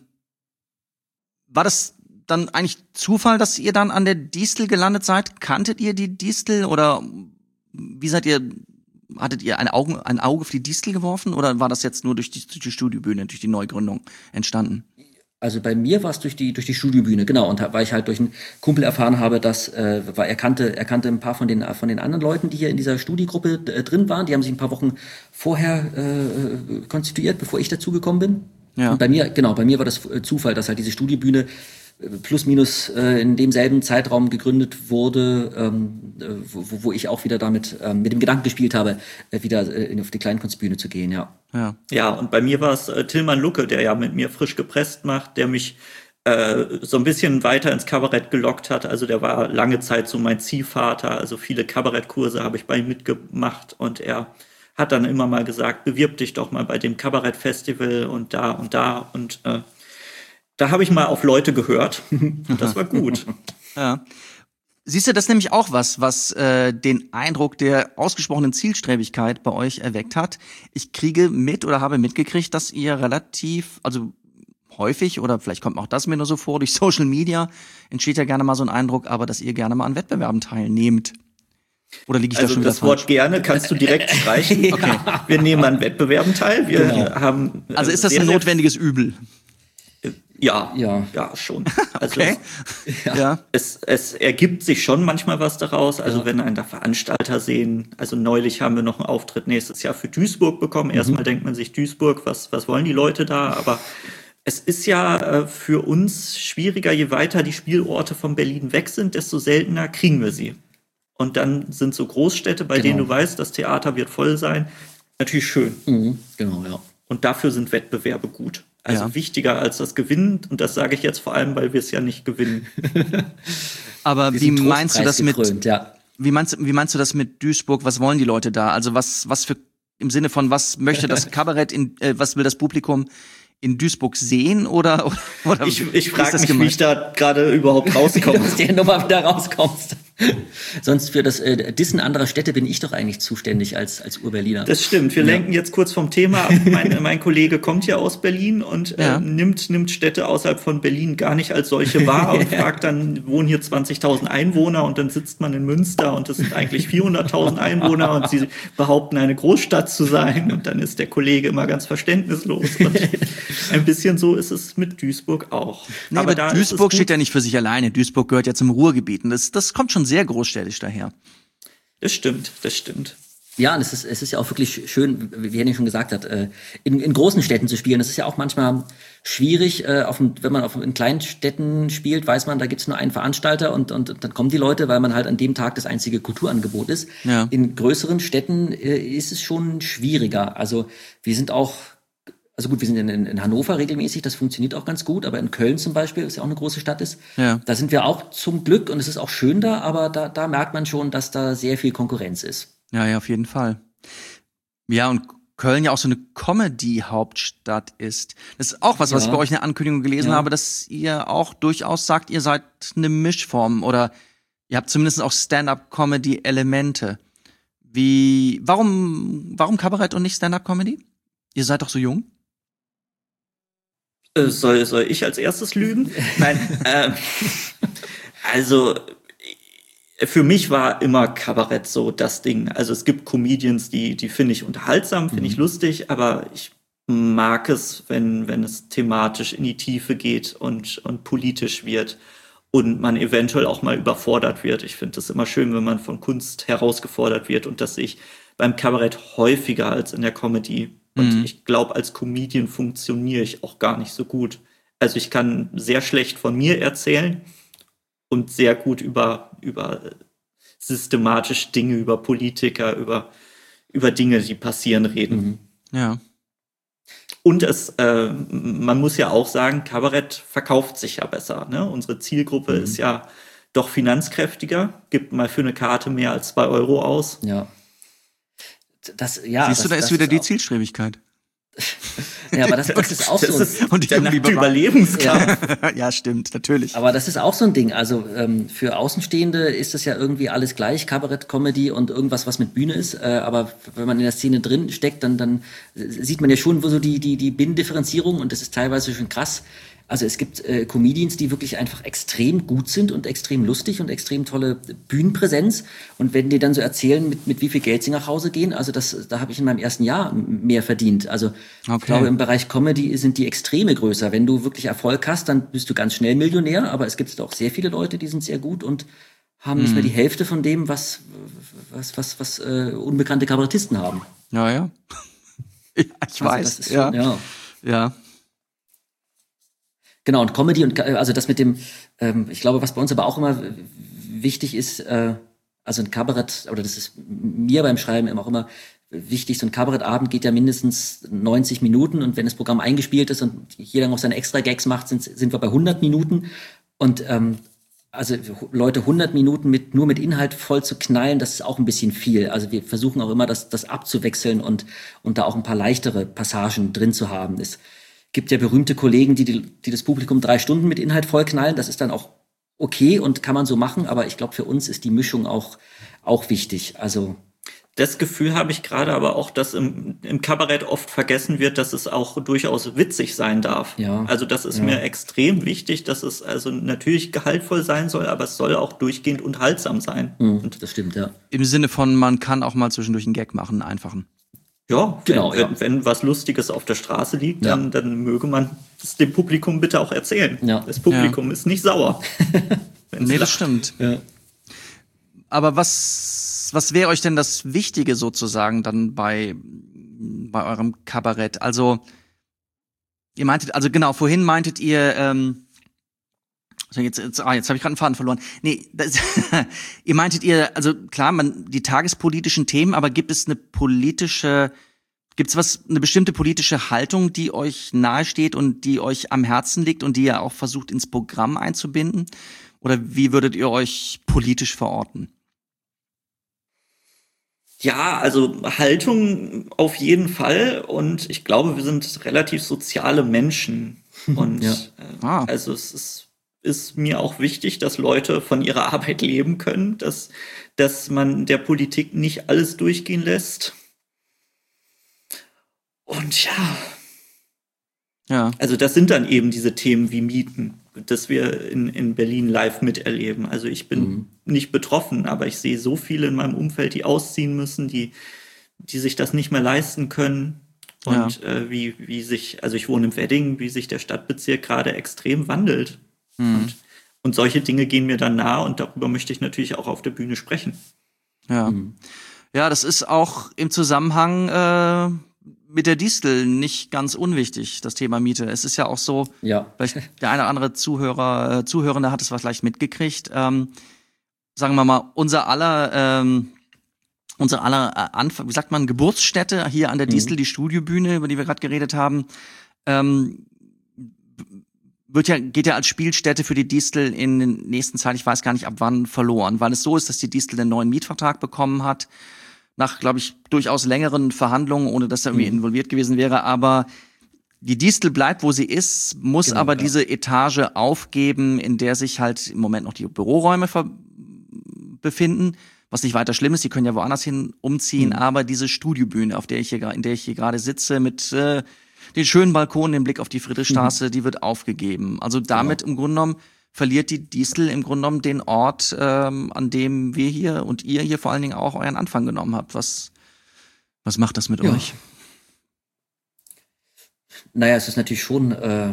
war das dann eigentlich Zufall, dass ihr dann an der Distel gelandet seid? Kanntet ihr die Distel oder wie seid ihr, hattet ihr ein Auge, ein Auge für die Distel geworfen oder war das jetzt nur durch die, durch die Studiobühne, durch die Neugründung entstanden? Also bei mir war es durch die durch die Studiobühne, genau, und weil ich halt durch einen Kumpel erfahren habe, dass äh, weil er kannte er kannte ein paar von den von den anderen Leuten, die hier in dieser Studiegruppe äh, drin waren, die haben sich ein paar Wochen vorher äh, konstituiert, bevor ich dazugekommen bin. Ja. Und bei mir, genau, bei mir war das äh, Zufall, dass halt diese Studiebühne äh, plus minus äh, in demselben Zeitraum gegründet wurde, ähm, äh, wo, wo ich auch wieder damit ähm, mit dem Gedanken gespielt habe, äh, wieder äh, auf die Kleinkunstbühne zu gehen, ja. Ja. Ja, und bei mir war es äh, Tilman Lucke, der ja mit mir frisch gepresst macht, der mich äh, so ein bisschen weiter ins Kabarett gelockt hat. Also der war lange Zeit so mein Ziehvater. Also viele Kabarettkurse habe ich bei ihm mitgemacht und er hat dann immer mal gesagt, bewirb dich doch mal bei dem Kabarettfestival und da und da. Und äh, da habe ich mal auf Leute gehört. Und das war gut. Ja. Siehst du, das ist nämlich auch was, was äh, den Eindruck der ausgesprochenen Zielstrebigkeit bei euch erweckt hat. Ich kriege mit oder habe mitgekriegt, dass ihr relativ, also häufig, oder vielleicht kommt auch das mir nur so vor, durch Social Media entsteht ja gerne mal so ein Eindruck, aber dass ihr gerne mal an Wettbewerben teilnehmt. Oder liege ich Also da schon wieder das Wort falsch? gerne kannst du direkt streichen. Okay. Wir nehmen an Wettbewerben teil. Wir Genau. haben äh, Also ist das sehr, ein sehr- notwendiges Übel? Ja, Ja. ja, schon. Also Okay. Ja. Ja. es, es ergibt sich schon manchmal was daraus. Also Ja. wenn einen da Veranstalter sehen, also neulich haben wir noch einen Auftritt nächstes Jahr für Duisburg bekommen. Erstmal denkt man sich, Duisburg, was, was wollen die Leute da? Aber es ist ja äh, für uns schwieriger, je weiter die Spielorte von Berlin weg sind, desto seltener kriegen wir sie. Und dann sind so Großstädte, bei Genau. denen du weißt, das Theater wird voll sein, natürlich schön. Mhm, genau, ja. Und dafür sind Wettbewerbe gut. Also Ja. wichtiger als das Gewinnen. Und das sage ich jetzt vor allem, weil wir es ja nicht gewinnen. Aber Wir wie sind meinst du das mit, trostpreisgekrönt, ja. wie meinst, wie meinst du das mit Duisburg? Was wollen die Leute da? Also was, was für, im Sinne von, was möchte das Kabarett in, äh, was will das Publikum in Duisburg sehen oder, oder, oder Ich, wie ich ist frage das mich, wie gemeint? ich da gerade überhaupt Wie du rauskomme. aus der Nummer wieder rauskommst. Sonst für das äh, Dissen anderer Städte bin ich doch eigentlich zuständig als, als Ur-Berliner. Das stimmt. Wir Ja. lenken jetzt kurz vom Thema ab. Mein, mein Kollege kommt ja aus Berlin und äh, Ja. nimmt, nimmt Städte außerhalb von Berlin gar nicht als solche wahr und fragt dann, wohnen hier zwanzigtausend Einwohner, und dann sitzt man in Münster und es sind eigentlich vierhunderttausend Einwohner und sie behaupten, eine Großstadt zu sein, und dann ist der Kollege immer ganz verständnislos. Und ein bisschen so ist es mit Duisburg auch. Nee, aber, da ist es Duisburg gut. steht ja nicht für sich alleine. Duisburg gehört ja zum Ruhrgebiet. Und das, das kommt schon sehr großstädtisch daher. Das stimmt, das stimmt. Ja, und es ist, es ist ja auch wirklich schön, wie Henning schon gesagt hat, äh, in, in großen Städten zu spielen. Das ist ja auch manchmal schwierig. Äh, auf dem, wenn man auf, in kleinen Städten spielt, weiß man, da gibt's nur einen Veranstalter und, und, und dann kommen die Leute, weil man halt an dem Tag das einzige Kulturangebot ist. Ja. In größeren Städten äh, ist es schon schwieriger. Also wir sind auch, also gut, wir sind in, in Hannover regelmäßig, das funktioniert auch ganz gut, aber in Köln zum Beispiel, was ja auch eine große Stadt ist, Ja. da sind wir auch zum Glück, und es ist auch schön da, aber da, da merkt man schon, dass da sehr viel Konkurrenz ist. Ja, ja, auf jeden Fall. Ja, und Köln ja auch so eine Comedy-Hauptstadt ist. Das ist auch was, was Ja. ich bei euch in der Ankündigung gelesen Ja. habe, dass ihr auch durchaus sagt, ihr seid eine Mischform oder ihr habt zumindest auch Stand-up-Comedy-Elemente. Wie, warum, warum Kabarett und nicht Stand-up-Comedy? Ihr seid doch so jung. Äh, Soll, soll ich als erstes lügen? Nein, ähm, also für mich war immer Kabarett so das Ding. Also es gibt Comedians, die, die finde ich unterhaltsam, finde ich lustig, aber ich mag es, wenn, wenn es thematisch in die Tiefe geht und, und politisch wird und man eventuell auch mal überfordert wird. Ich finde es immer schön, wenn man von Kunst herausgefordert wird, und das sehe ich beim Kabarett häufiger als in der Comedy. Und Mhm. ich glaube, als Comedian funktioniere ich auch gar nicht so gut. Also ich kann sehr schlecht von mir erzählen und sehr gut über, über systematisch Dinge, über Politiker, über, über Dinge, die passieren, reden. Mhm. Ja. Und es, äh, man muss ja auch sagen, Kabarett verkauft sich ja besser. Ne? Unsere Zielgruppe Mhm. ist ja doch finanzkräftiger, gibt mal für eine Karte mehr als zwei Euro aus. Ja. Das, ja, Siehst du, das, da ist das wieder die auch- Zielstrebigkeit. Ja, aber das, das ist auch Das so. ist Und der irgendwie nackte bewahr- Überlebenskampf. Ja, stimmt, natürlich. Aber das ist auch so ein Ding. Also ähm, für Außenstehende ist das ja irgendwie alles gleich, Kabarett, Comedy und irgendwas, was mit Bühne ist. Äh, aber wenn man in der Szene drin steckt, dann, dann sieht man ja schon, wo so die, die, die Binnendifferenzierung, und das ist teilweise schon krass. Also es gibt äh, Comedians, die wirklich einfach extrem gut sind und extrem lustig und extrem tolle Bühnenpräsenz. Und wenn die dann so erzählen, mit, mit wie viel Geld sie nach Hause gehen, also das, da habe ich in meinem ersten Jahr mehr verdient. Also ich Okay. glaube, im Bereich Comedy sind die Extreme größer. Wenn du wirklich Erfolg hast, dann bist du ganz schnell Millionär. Aber es gibt auch sehr viele Leute, die sind sehr gut und haben nicht mehr die Hälfte von dem, was, was, was, was äh, unbekannte Kabarettisten haben. Ja, ja. Ja, ich Also weiß. das ist ja. schon, ja. ja. Genau, und Comedy und äh, also das mit dem, ähm, ich glaube, was bei uns aber auch immer w- wichtig ist, äh, also ein Kabarett, oder das ist mir beim Schreiben immer auch immer wichtig, so ein Kabarettabend geht ja mindestens neunzig Minuten, und wenn das Programm eingespielt ist und jeder noch seine extra Gags macht, sind, sind wir bei hundert Minuten. Und ähm, also Leute hundert Minuten mit nur mit Inhalt voll zu knallen, das ist auch ein bisschen viel. Also wir versuchen auch immer, das, das abzuwechseln und, und da auch ein paar leichtere Passagen drin zu haben. Es gibt ja berühmte Kollegen, die, die, die das Publikum drei Stunden mit Inhalt vollknallen. Das ist dann auch okay und kann man so machen. Aber ich glaube, für uns ist die Mischung auch, auch wichtig. Also Das Gefühl habe ich gerade aber auch, dass im, im Kabarett oft vergessen wird, dass es auch durchaus witzig sein darf. Ja. Also das ist Ja. mir extrem wichtig, dass es also natürlich gehaltvoll sein soll, aber es soll auch durchgehend unterhaltsam sein. mh, Und das stimmt, ja. Im Sinne von, man kann auch mal zwischendurch einen Gag machen, einen einfachen. ja, Genau, wenn, ja. wenn, wenn was Lustiges auf der Straße liegt, Ja. dann, dann möge man es dem Publikum bitte auch erzählen. Ja. Das Publikum ist nicht sauer. Wenn's Nee, das lacht. stimmt. Ja. Aber was, was wäre euch denn das Wichtige sozusagen dann bei, bei eurem Kabarett? Also, ihr meintet, also genau, vorhin meintet ihr, ähm, so jetzt, jetzt, ah, jetzt habe ich gerade einen Faden verloren. Nee, das, ihr meintet ihr, also klar, man, die tagespolitischen Themen, aber gibt es eine politische, gibt's was, eine bestimmte politische Haltung, die euch nahesteht und die euch am Herzen liegt und die ihr auch versucht ins Programm einzubinden? Oder wie würdet ihr euch politisch verorten? Ja, also Haltung auf jeden Fall, und ich glaube, wir sind relativ soziale Menschen. Und Ja. äh, Ah. also es ist, ist mir auch wichtig, dass Leute von ihrer Arbeit leben können, dass, dass man der Politik nicht alles durchgehen lässt. Und ja, Ja. also das sind dann eben diese Themen wie Mieten, das wir in, in Berlin live miterleben. Also ich bin Mhm. nicht betroffen, aber ich sehe so viele in meinem Umfeld, die ausziehen müssen, die, die sich das nicht mehr leisten können. Und äh, wie, wie sich, also ich wohne im Wedding, wie sich der Stadtbezirk gerade extrem wandelt. Mhm. Und, und solche Dinge gehen mir dann nahe, und darüber möchte ich natürlich auch auf der Bühne sprechen. Ja. Mhm. Ja, das ist auch im Zusammenhang äh, mit der Distel nicht ganz unwichtig, das Thema Miete. Es ist ja auch so, Ja. vielleicht der eine oder andere Zuhörer, äh, Zuhörende hat es vielleicht mitgekriegt. Ähm, sagen wir mal, unser aller, ähm, unser aller äh, Anfang, wie sagt man, Geburtsstätte hier an der Mhm. Distel, die Studiobühne, über die wir gerade geredet haben, ähm, wird ja, geht ja als Spielstätte für die Distel in den nächsten Zeit, ich weiß gar nicht ab wann, verloren, weil es so ist, dass die Distel einen neuen Mietvertrag bekommen hat, nach, glaube ich, durchaus längeren Verhandlungen, ohne dass er irgendwie Mhm. involviert gewesen wäre, aber die Distel bleibt, wo sie ist, muss Genau, aber ja. diese Etage aufgeben, in der sich halt im Moment noch die Büroräume ver- befinden, was nicht weiter schlimm ist, die können ja woanders hin umziehen, Mhm. aber diese Studiobühne, auf der ich hier, gra- in der ich hier gerade sitze, mit äh, den schönen Balkonen, den Blick auf die Friedrichstraße, die wird aufgegeben. Also damit im Grunde genommen verliert die Distel im Grunde genommen den Ort, ähm, an dem wir hier und ihr hier vor allen Dingen auch euren Anfang genommen habt. Was, was macht das mit Ja. euch? Naja, es ist natürlich schon, äh,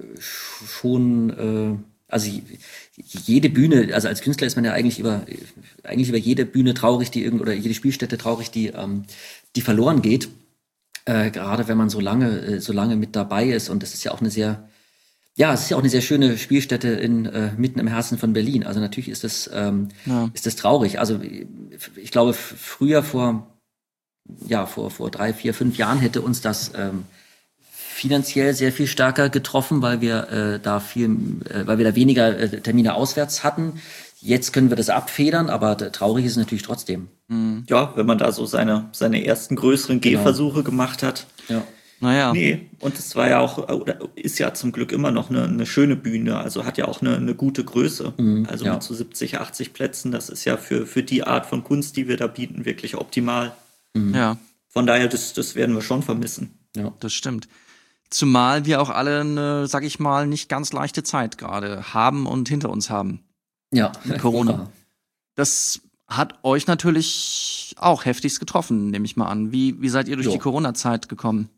schon, äh, also jede Bühne, also als Künstler ist man ja eigentlich über, eigentlich über jede Bühne traurig, die irgend oder jede Spielstätte traurig, die, ähm, die verloren geht. Äh, gerade wenn man so lange, äh, so lange mit dabei ist. Und es ist ja auch eine sehr, ja, es ist ja auch eine sehr schöne Spielstätte in äh, mitten im Herzen von Berlin. Also natürlich ist das, ähm, Ja. ist das traurig. Also ich glaube, f- früher vor, ja, vor vor drei, vier, fünf Jahren hätte uns das ähm, finanziell sehr viel stärker getroffen, weil wir äh, da viel, äh, weil wir da weniger äh, Termine auswärts hatten. Jetzt können wir das abfedern, aber d- traurig ist es natürlich trotzdem. Ja, wenn man da so seine, seine ersten größeren Genau. Gehversuche gemacht hat. Ja. Naja. Nee, und es war ja auch, oder ist ja zum Glück immer noch eine, eine schöne Bühne, also hat ja auch eine, eine gute Größe. Also ja. mit so siebzig, achtzig Plätzen, das ist ja für, für die Art von Kunst, die wir da bieten, wirklich optimal. Ja, Von daher, das, das werden wir schon vermissen. Ja. das stimmt. Zumal wir auch alle eine, sag ich mal, nicht ganz leichte Zeit gerade haben und hinter uns haben. Ja. Mit Corona. Das hat euch natürlich auch heftigst getroffen, nehme ich mal an. Wie, wie seid ihr durch Jo. die Corona-Zeit gekommen?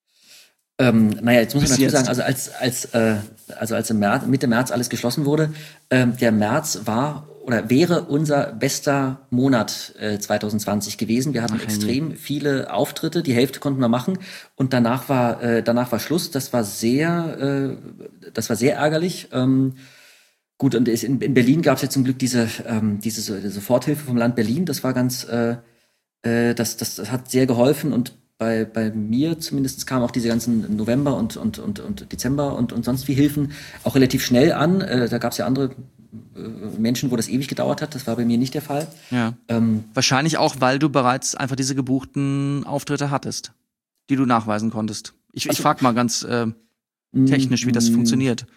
Ähm, naja, jetzt muss Bis man dazu jetzt. sagen, also als, als, äh, also als im März, Mitte März alles geschlossen wurde, ähm, der März war oder wäre unser bester Monat äh, zwanzig zwanzig gewesen. Wir hatten Ach, extrem viele Auftritte, die Hälfte konnten wir machen und danach war äh, danach war Schluss. Das war sehr, äh, das war sehr ärgerlich. Ähm, Gut, und es- in, in Berlin gab es ja zum Glück diese, ähm, diese so- diese Soforthilfe vom Land Berlin. Das war ganz, äh, äh, das, das, das hat sehr geholfen. Und bei, bei mir zumindest kamen auch diese ganzen November und, und, und, und Dezember und, und sonst wie Hilfen auch relativ schnell an. Äh, da gab es ja andere äh, Menschen, wo das ewig gedauert hat. Das war bei mir nicht der Fall. Ja. Ähm, Wahrscheinlich auch, weil du bereits einfach diese gebuchten Auftritte hattest, die du nachweisen konntest. Ich, ich Also- frag mal ganz äh, technisch, wie das mm, funktioniert.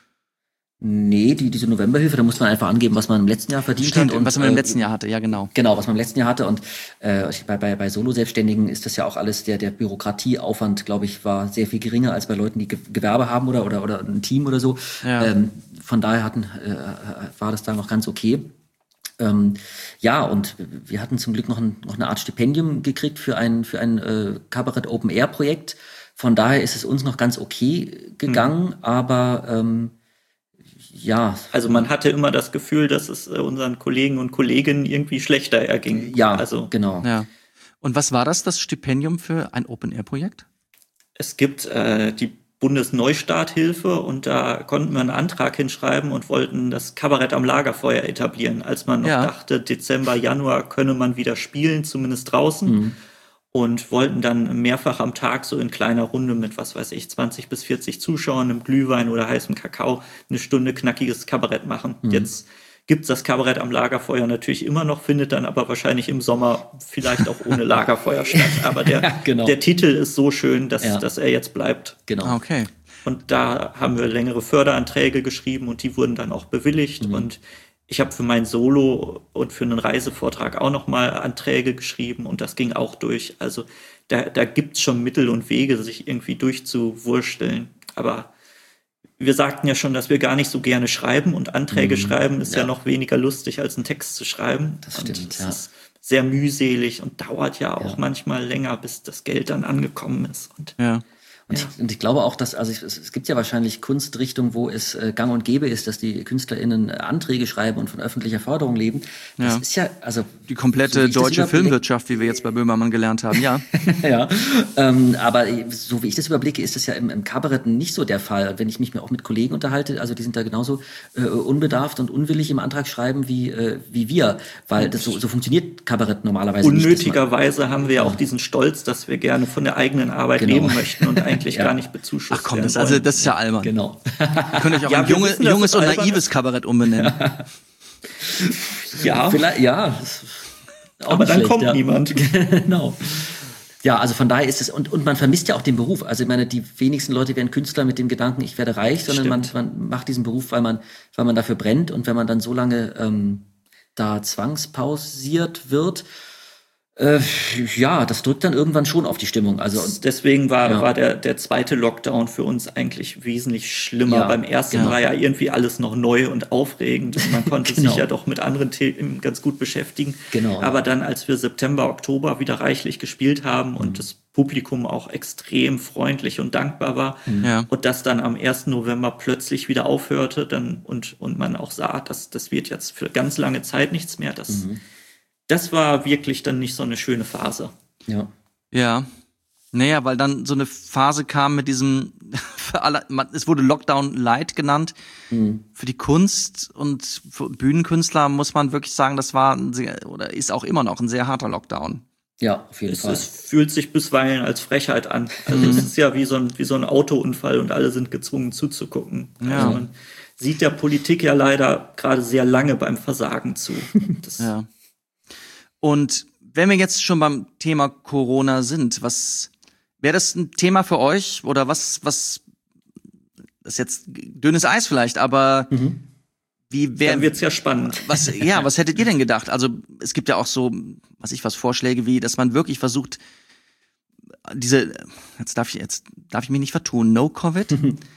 Nee, die, diese Novemberhilfe, da muss man einfach angeben, was man im letzten Jahr verdient Stimmt, hat. Und, was man im äh, letzten Jahr hatte, ja genau. Genau, was man im letzten Jahr hatte. Und äh, bei, bei, bei Solo-Selbstständigen ist das ja auch alles, der, der Bürokratieaufwand, glaube ich, war sehr viel geringer als bei Leuten, die Ge Gewerbe haben oder, oder, oder ein Team oder so. Ja. Ähm, von daher hatten, äh, war das da noch ganz okay. Ähm, ja, und wir hatten zum Glück noch, ein, noch eine Art Stipendium gekriegt für ein, für ein äh, Kabarett-Open-Air-Projekt. Von daher ist es uns noch ganz okay gegangen, aber ähm, ja, Also man hatte immer das Gefühl, dass es äh, unseren Kollegen und Kolleginnen irgendwie schlechter erging. ja, Also genau. Ja. Und was war das, das Stipendium für ein Open-Air-Projekt? es gibt äh, die Bundesneustarthilfe und da konnten wir einen Antrag hinschreiben und wollten das Kabarett am Lagerfeuer etablieren, als man noch Ja. dachte, Dezember, Januar könne man wieder spielen, zumindest draußen. Mhm. Und wollten dann mehrfach am Tag so in kleiner Runde mit, was weiß ich, zwanzig bis vierzig Zuschauern, einem Glühwein oder heißem Kakao eine Stunde knackiges Kabarett machen. Mhm. Jetzt gibt's das Kabarett am Lagerfeuer natürlich immer noch, findet dann aber wahrscheinlich im Sommer vielleicht auch ohne Lagerfeuer statt. Aber der, Ja, genau. der Titel ist so schön, dass, Ja. dass er jetzt bleibt. Genau. Ah, okay. Und da haben wir längere Förderanträge geschrieben und die wurden dann auch bewilligt. Mhm. Und ich habe für mein Solo und für einen Reisevortrag auch nochmal Anträge geschrieben und das ging auch durch. Also da, da gibt's schon Mittel und Wege, sich irgendwie durchzuwursteln. Aber wir sagten ja schon, dass wir gar nicht so gerne schreiben und Anträge schreiben ist ja. ja. noch weniger lustig, als einen Text zu schreiben. Das und stimmt, es ja. ist sehr mühselig und dauert ja auch Ja. manchmal länger, bis das Geld dann angekommen ist. Und Ja. Und, Ja. ich, und ich glaube auch, dass, also ich, es, es gibt ja wahrscheinlich Kunstrichtungen, wo es äh, gang und gäbe ist, dass die KünstlerInnen äh, Anträge schreiben und von öffentlicher Förderung leben. Das Ja. ist ja, also Die komplette so wie ich das deutsche überblick- Filmwirtschaft, wie wir jetzt bei Böhmermann gelernt haben, ja. ja, ähm, aber so wie ich das überblicke, ist das ja im, im Kabarett nicht so der Fall. Wenn ich mich mir auch mit Kollegen unterhalte, also die sind da genauso äh, unbedarft und unwillig im Antrag schreiben wie, äh, wie wir, weil das so, so funktioniert Kabarett normalerweise nicht. dass man- unnötigerweise haben wir ja auch diesen Stolz, dass wir gerne von der eigenen Arbeit Genau. leben möchten und eigentlich Ja. gar nicht bezuschusst Ach komm, werden das, also, wollen. das ist ja albern. Genau. Ihr könnt euch auch Ja, ein wir junge, wissen, dass junges es und albern naives ist. Kabarett umbenennen. ja, Vielleicht, ja. das ist auch aber nicht dann schlecht, kommt ja. niemand. Genau. Ja, also von daher ist es, und, und man vermisst ja auch den Beruf. Also ich meine, die wenigsten Leute werden Künstler mit dem Gedanken, ich werde reich, sondern man, Stimmt. man macht diesen Beruf, weil man, weil man dafür brennt und wenn man dann so lange ähm, da zwangspausiert wird, Äh, ja, das drückt dann irgendwann schon auf die Stimmung. Also Deswegen war, ja. war der, der zweite Lockdown für uns eigentlich wesentlich schlimmer. Ja, Beim ersten genau. war ja irgendwie alles noch neu und aufregend. Und man konnte Genau. sich ja doch mit anderen Themen ganz gut beschäftigen. Genau. Aber dann, als wir September, Oktober wieder reichlich gespielt haben Mhm. und das Publikum auch extrem freundlich und dankbar war Ja. und das dann am ersten November plötzlich wieder aufhörte dann und, und man auch sah, dass das wird jetzt für ganz lange Zeit nichts mehr. Das, Mhm. das war wirklich dann nicht so eine schöne Phase. ja. Ja. Naja, weil dann so eine Phase kam mit diesem, für alle, man, es wurde Lockdown Light genannt. Mhm. Für die Kunst und für Bühnenkünstler muss man wirklich sagen, das war ein sehr, oder ist auch immer noch ein sehr harter Lockdown. Ja, auf jeden Es, Fall. es fühlt sich bisweilen als Frechheit an. Also es ist ja wie so ein, wie so ein Autounfall und alle sind gezwungen zuzugucken. Ja. Also man sieht der Politik ja leider gerade sehr lange beim Versagen zu. Das, Ja. Und wenn wir jetzt schon beim Thema Corona sind, was wäre das ein Thema für euch oder was, was, das ist jetzt dünnes Eis vielleicht, aber wie Dann wäre, wird's ja spannend. was, ja, was hättet ihr denn gedacht? Also es gibt ja auch so, was ich was Vorschläge wie, dass man wirklich versucht, diese, jetzt darf ich jetzt darf ich mich nicht vertun, No Covid,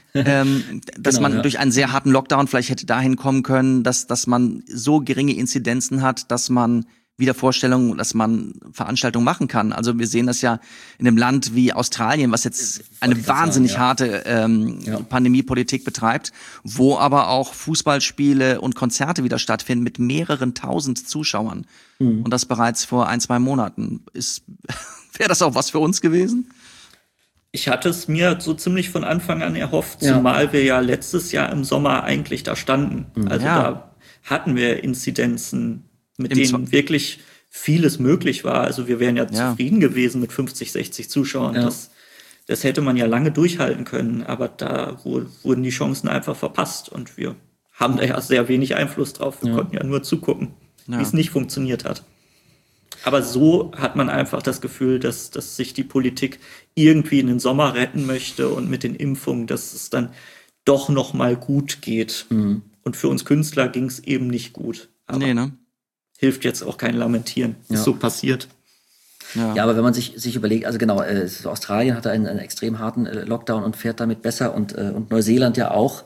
ähm, dass Genau, man ja. durch einen sehr harten Lockdown vielleicht hätte dahin kommen können, dass dass man so geringe Inzidenzen hat, dass man wieder Vorstellungen, dass man Veranstaltungen machen kann. Also wir sehen das ja in einem Land wie Australien, was jetzt eine ich grad wahnsinnig sagen, ja. harte ähm, Ja. Pandemiepolitik betreibt, wo aber auch Fußballspiele und Konzerte wieder stattfinden mit mehreren tausend Zuschauern. Mhm. Und das bereits vor ein, zwei Monaten. Ist wäre das auch was für uns gewesen? Ich hatte es mir so ziemlich von Anfang an erhofft, Ja. zumal wir ja letztes Jahr im Sommer eigentlich da standen. Also Ja. da hatten wir Inzidenzen, mit Im denen Zwe- wirklich vieles möglich war. Also wir wären ja, Ja. zufrieden gewesen mit fünfzig, sechzig Zuschauern. Ja. Das, das hätte man ja lange durchhalten können, aber da wu- wurden die Chancen einfach verpasst und wir haben da ja sehr wenig Einfluss drauf. Wir Ja. konnten ja nur zugucken, Ja. wie es nicht funktioniert hat. Aber so hat man einfach das Gefühl, dass, dass sich die Politik irgendwie in den Sommer retten möchte und mit den Impfungen, dass es dann doch noch mal gut geht. Mhm. Und für uns Künstler ging es eben nicht gut. Aber Nee, ne? hilft jetzt auch kein Lamentieren, Ja. ist so passiert. Ja. Ja, aber wenn man sich, sich überlegt, also genau, äh, Australien hatte einen, einen extrem harten äh, Lockdown und fährt damit besser und, äh, und Neuseeland ja auch.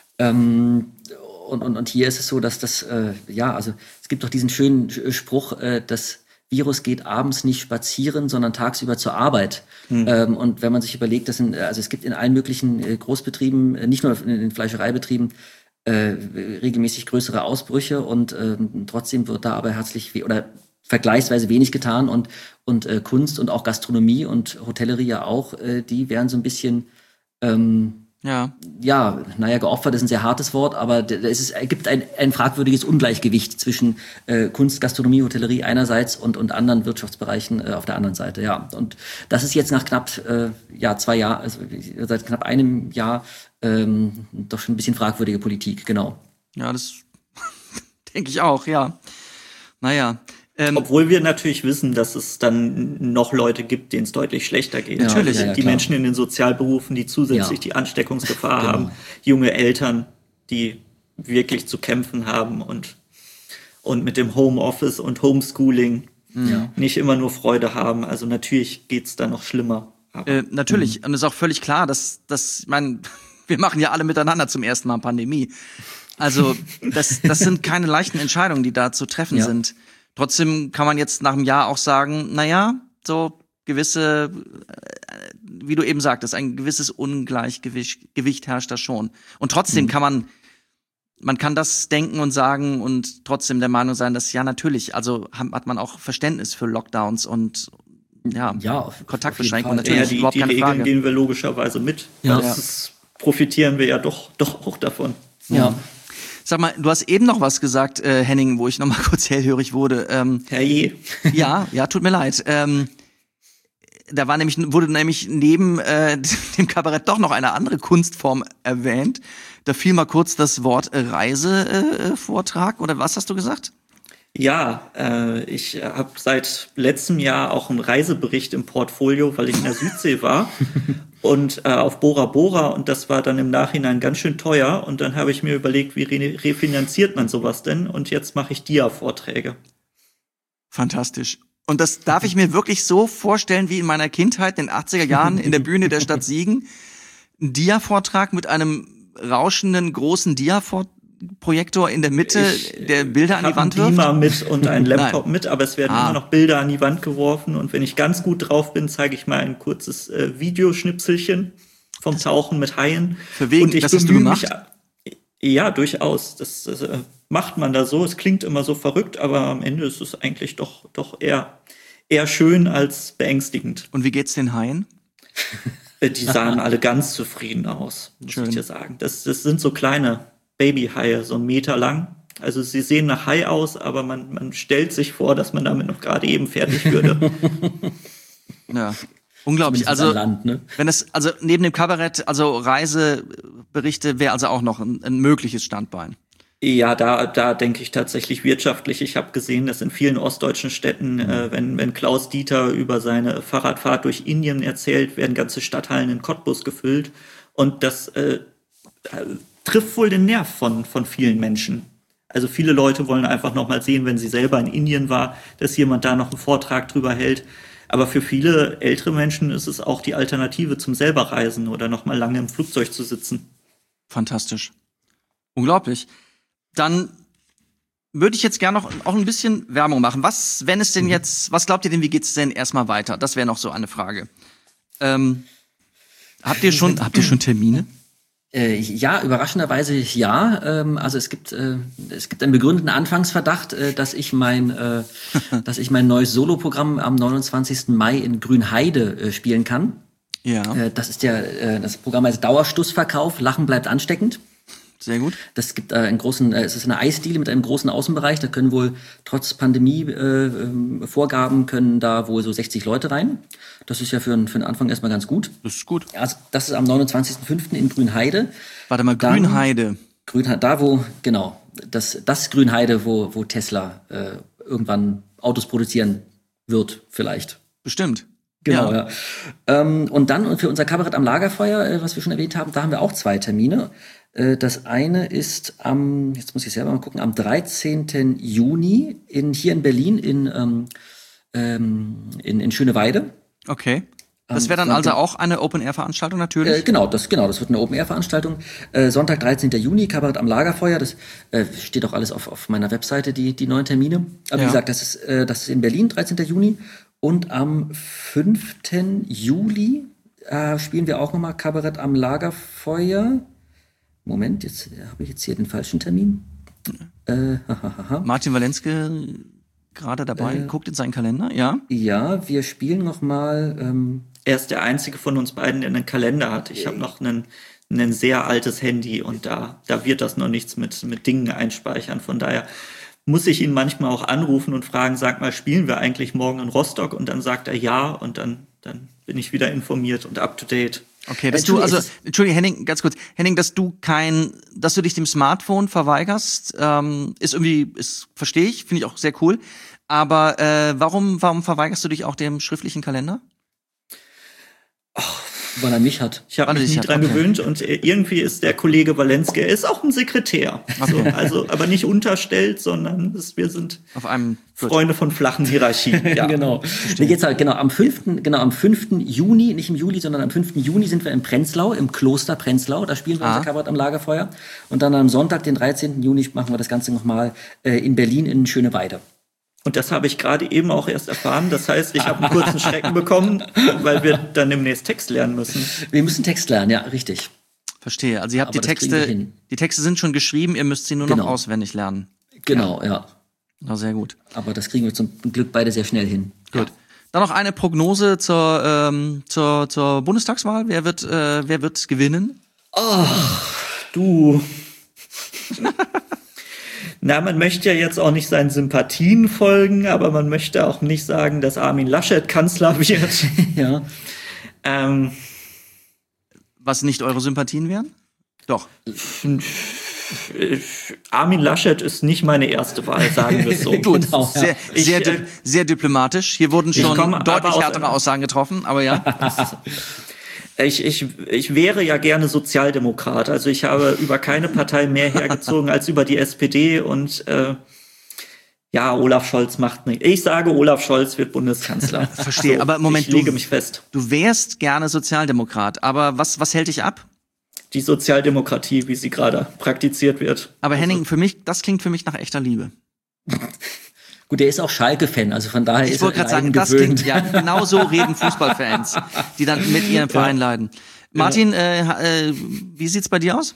Ähm, und, und, und hier ist es so, dass das, äh, ja, also es gibt doch diesen schönen Sch- Spruch, äh, das Virus geht abends nicht spazieren, sondern tagsüber zur Arbeit. Ähm, und wenn man sich überlegt, dass in, also es gibt in allen möglichen äh, Großbetrieben, äh, nicht nur in den Fleischereibetrieben, äh, regelmäßig größere Ausbrüche und ähm, trotzdem wird da aber herzlich we- oder vergleichsweise wenig getan und und äh, Kunst und auch Gastronomie und Hotellerie ja auch, äh, die werden so ein bisschen ähm, Ja. ja, naja, geopfert ist ein sehr hartes Wort, aber d- es ist, es gibt ein, ein fragwürdiges Ungleichgewicht zwischen äh, Kunst, Gastronomie, Hotellerie einerseits und, und anderen Wirtschaftsbereichen äh, auf der anderen Seite, ja. Und das ist jetzt nach knapp äh, ja, zwei Jahren, also seit knapp einem Jahr ähm, doch schon ein bisschen fragwürdige Politik, genau. Ja, das denke ich auch, ja. Naja. Ähm, Obwohl wir natürlich wissen, dass es dann noch Leute gibt, denen es deutlich schlechter geht. Ja, Natürlich. Also ja, ja, die klar. Menschen in den Sozialberufen, die zusätzlich Ja. die Ansteckungsgefahr Genau. haben, junge Eltern, die wirklich zu kämpfen haben und, und mit dem Homeoffice und Homeschooling Ja. nicht immer nur Freude haben. Also natürlich geht's da noch schlimmer. Aber Äh, natürlich. Und es ist auch völlig klar, dass, dass, ich meine, wir machen ja alle miteinander zum ersten Mal Pandemie. Also, das, das sind keine leichten Entscheidungen, die da zu treffen Ja. sind. Trotzdem kann man jetzt nach einem Jahr auch sagen, naja, so gewisse, äh, wie du eben sagtest, ein gewisses Ungleichgewicht Gewicht herrscht da schon. Und trotzdem Mhm. kann man, man kann das denken und sagen und trotzdem der Meinung sein, dass ja natürlich, also hat hat man auch Verständnis für Lockdowns und ja, Ja, auf- Kontaktbeschränkungen auf jeden Fall. ja, natürlich, die, überhaupt die keine Regeln Frage. gehen wir logischerweise mit. Ja. Das ist, profitieren wir ja doch, doch auch davon. Ja. Sag mal, du hast eben noch was gesagt, äh, Henning, wo ich noch mal kurz hellhörig wurde. Ähm, Herrje. ja, ja, tut mir leid. Ähm, da war nämlich, wurde nämlich neben äh, dem Kabarett doch noch eine andere Kunstform erwähnt. Da fiel mal kurz das Wort äh, Reisevortrag äh, Vortrag, oder was hast du gesagt? Ja, äh, ich habe seit letztem Jahr auch einen Reisebericht im Portfolio, weil ich in der Südsee war und äh, auf Bora Bora und das war dann im Nachhinein ganz schön teuer und dann habe ich mir überlegt, wie re refinanziert man sowas denn und jetzt mache ich Dia-Vorträge. Fantastisch. Und das darf ich mir wirklich so vorstellen wie in meiner Kindheit, in den achtziger Jahren, in der Bühne der Stadt Siegen. Ein Dia-Vortrag mit einem rauschenden, großen Dia-Projektor in der Mitte, Ich, der Bilder an die Wand Ich habe einen Beamer wirft. mit und einen Laptop Nein. mit, aber es werden Ah. immer noch Bilder an die Wand geworfen. Und wenn ich ganz gut drauf bin, zeige ich mal ein kurzes äh, Videoschnipselchen vom Tauchen mit Haien. Für wen? Und ich Das hast du bemühe gemacht? mich, ja, durchaus. Das, das äh, macht man da so. Es klingt immer so verrückt, aber am Ende ist es eigentlich doch, doch eher, eher schön als beängstigend. Und wie geht's den Haien? Äh, Die sahen alle ganz zufrieden aus, muss Schön. ich dir sagen. Das, das sind so kleine Babyhaie, so einen Meter lang. Also sie sehen nach Hai aus, aber man, man stellt sich vor, dass man damit noch gerade eben fertig würde. Ja. Unglaublich. Zumindest Also, an Land, ne? wenn es, also neben dem Kabarett, also Reiseberichte wäre also auch noch ein, ein mögliches Standbein. Ja, da, da denke ich tatsächlich wirtschaftlich. Ich habe gesehen, dass in vielen ostdeutschen Städten, äh, wenn, wenn Klaus Dieter über seine Fahrradfahrt durch Indien erzählt, werden ganze Stadthallen in Cottbus gefüllt. Und das äh, trifft wohl den Nerv von, von vielen Menschen. Also viele Leute wollen einfach noch mal sehen, wenn sie selber in Indien war, dass jemand da noch einen Vortrag drüber hält. Aber für viele ältere Menschen ist es auch die Alternative zum selber Reisen oder noch mal lange im Flugzeug zu sitzen. Fantastisch. Unglaublich. Dann würde ich jetzt gerne noch auch ein bisschen Werbung machen. Was, wenn es denn jetzt, was glaubt ihr denn, wie geht's denn erstmal weiter? Das wäre noch so eine Frage. Ähm, habt ihr schon, habt ihr schon Termine? Äh, ja, überraschenderweise ja. Ähm, also es gibt äh, es gibt einen begründeten Anfangsverdacht, äh, dass ich mein äh, dass ich mein neues Soloprogramm am neunundzwanzigsten Mai in Grünheide äh, spielen kann. Ja, Äh, das ist der äh, das Programm heißt Dauerstussverkauf. Lachen bleibt ansteckend. sehr gut. Das gibt äh, einen großen, äh, es ist eine Eisdiele mit einem großen Außenbereich. Da können wohl trotz Pandemie äh, ähm, Vorgaben können da wohl so sechzig Leute rein. Das ist ja für, einen- für den Anfang erstmal ganz gut. Das ist gut. Also das ist am neunundzwanzigsten fünften in Grünheide. Warte mal, Dann- Grünheide. Grünheide, da wo, genau, das, das Grünheide, wo, wo Tesla äh, irgendwann Autos produzieren wird, vielleicht. Bestimmt. Genau, Ja. ja. Ähm, und dann für unser Kabarett am Lagerfeuer, äh, was wir schon erwähnt haben, da haben wir auch zwei Termine. Äh, das eine ist am, jetzt muss ich selber mal gucken, am dreizehnten Juni in, hier in Berlin in, ähm, ähm, in, in Schöneweide. Okay. Das Am wäre dann also Sonntag- auch eine Open-Air-Veranstaltung natürlich. Äh, genau, das genau, das wird eine Open-Air-Veranstaltung. Äh, Sonntag, dreizehnten Juni, Kabarett am Lagerfeuer. Das äh, steht auch alles auf, auf meiner Webseite, die, die neuen Termine. Aber Ja. wie gesagt, das ist, äh, das ist in Berlin, dreizehnten Juni. Und am fünften Juli äh, spielen wir auch nochmal Kabarett am Lagerfeuer. Moment, jetzt äh, habe ich jetzt hier den falschen Termin. Äh, hahaha. Martin Walenske gerade dabei, Äh. guckt in seinen Kalender, ja. Ja, wir spielen nochmal. Ähm, Er ist der einzige von uns beiden, der einen Kalender hat. Ich habe noch einen, ein sehr altes Handy und da, da wird das noch nichts mit, mit Dingen einspeichern. Von daher muss ich ihn manchmal auch anrufen und fragen, sag mal, spielen wir eigentlich morgen in Rostock? Und dann sagt er ja und dann, dann bin ich wieder informiert und up to date. Okay, dass du, Entschuldigung, also, es ist- Entschuldige, Henning, ganz kurz. Henning, dass du kein, dass du dich dem Smartphone verweigerst, ähm, ist irgendwie, ist, verstehe ich, finde ich auch sehr cool. Aber äh, warum, warum verweigerst du dich auch dem schriftlichen Kalender? weil er mich hat. Ich habe Warte, mich ich nie hab- dran okay. gewöhnt und äh, irgendwie ist der Kollege Walenske, er ist auch ein Sekretär. So, also, aber nicht unterstellt, sondern es, wir sind Auf einem gut. Freunde von flachen Hierarchien. Ja. Genau. Mir geht's halt, genau, am fünften, genau, am fünften Juni, nicht im Juli, sondern am fünften Juni sind wir in Prenzlau, im Kloster Prenzlau, da spielen wir Ah. unser Kabarett am Lagerfeuer. Und dann am Sonntag, den dreizehnten Juni, machen wir das Ganze nochmal äh, in Berlin in Schöneweide. Und das habe ich gerade eben auch erst erfahren. Das heißt, ich habe einen kurzen Schrecken bekommen, weil wir dann demnächst Text lernen müssen. Wir müssen Text lernen, ja, richtig. Verstehe. Also ihr habt Aber die das kriegen wir Texte, hin. die Texte sind schon geschrieben, ihr müsst sie nur noch Genau. auswendig lernen. Genau, ja. Na, sehr gut. Aber das kriegen wir zum Glück beide sehr schnell hin. Gut. Dann noch eine Prognose zur, ähm, zur, zur Bundestagswahl. Wer wird, äh, wer wird gewinnen? Du. Na, man möchte ja jetzt auch nicht seinen Sympathien folgen, aber man möchte auch nicht sagen, dass Armin Laschet Kanzler wird. Ja. ähm, Was nicht eure Sympathien wären? Doch. äh, Armin Laschet ist nicht meine erste Wahl, sagen wir es so. Gut, Genau, ja. sehr, Ich, sehr, äh, di sehr diplomatisch. Hier wurden schon komme aber deutlich aus härtere einer- Aussagen getroffen, aber ja. Ich, ich, ich wäre ja gerne Sozialdemokrat. Also ich habe über keine Partei mehr hergezogen als über die S P D. Und äh, ja, Olaf Scholz macht nicht. Ich sage, Olaf Scholz wird Bundeskanzler. Verstehe, So, aber Moment, ich lege du, mich fest. Du wärst gerne Sozialdemokrat, aber was, was hält dich ab? Die Sozialdemokratie, wie sie gerade praktiziert wird. Aber Henning, für mich, das klingt für mich nach echter Liebe. Gut, der ist auch Schalke-Fan, also von daher Ich ist wollte er gerade sagen, Leiden das gewöhnt. klingt, ja, genau so reden Fußballfans, die dann mit ihrem Verein leiden. Martin, äh, äh, wie sieht's bei dir aus?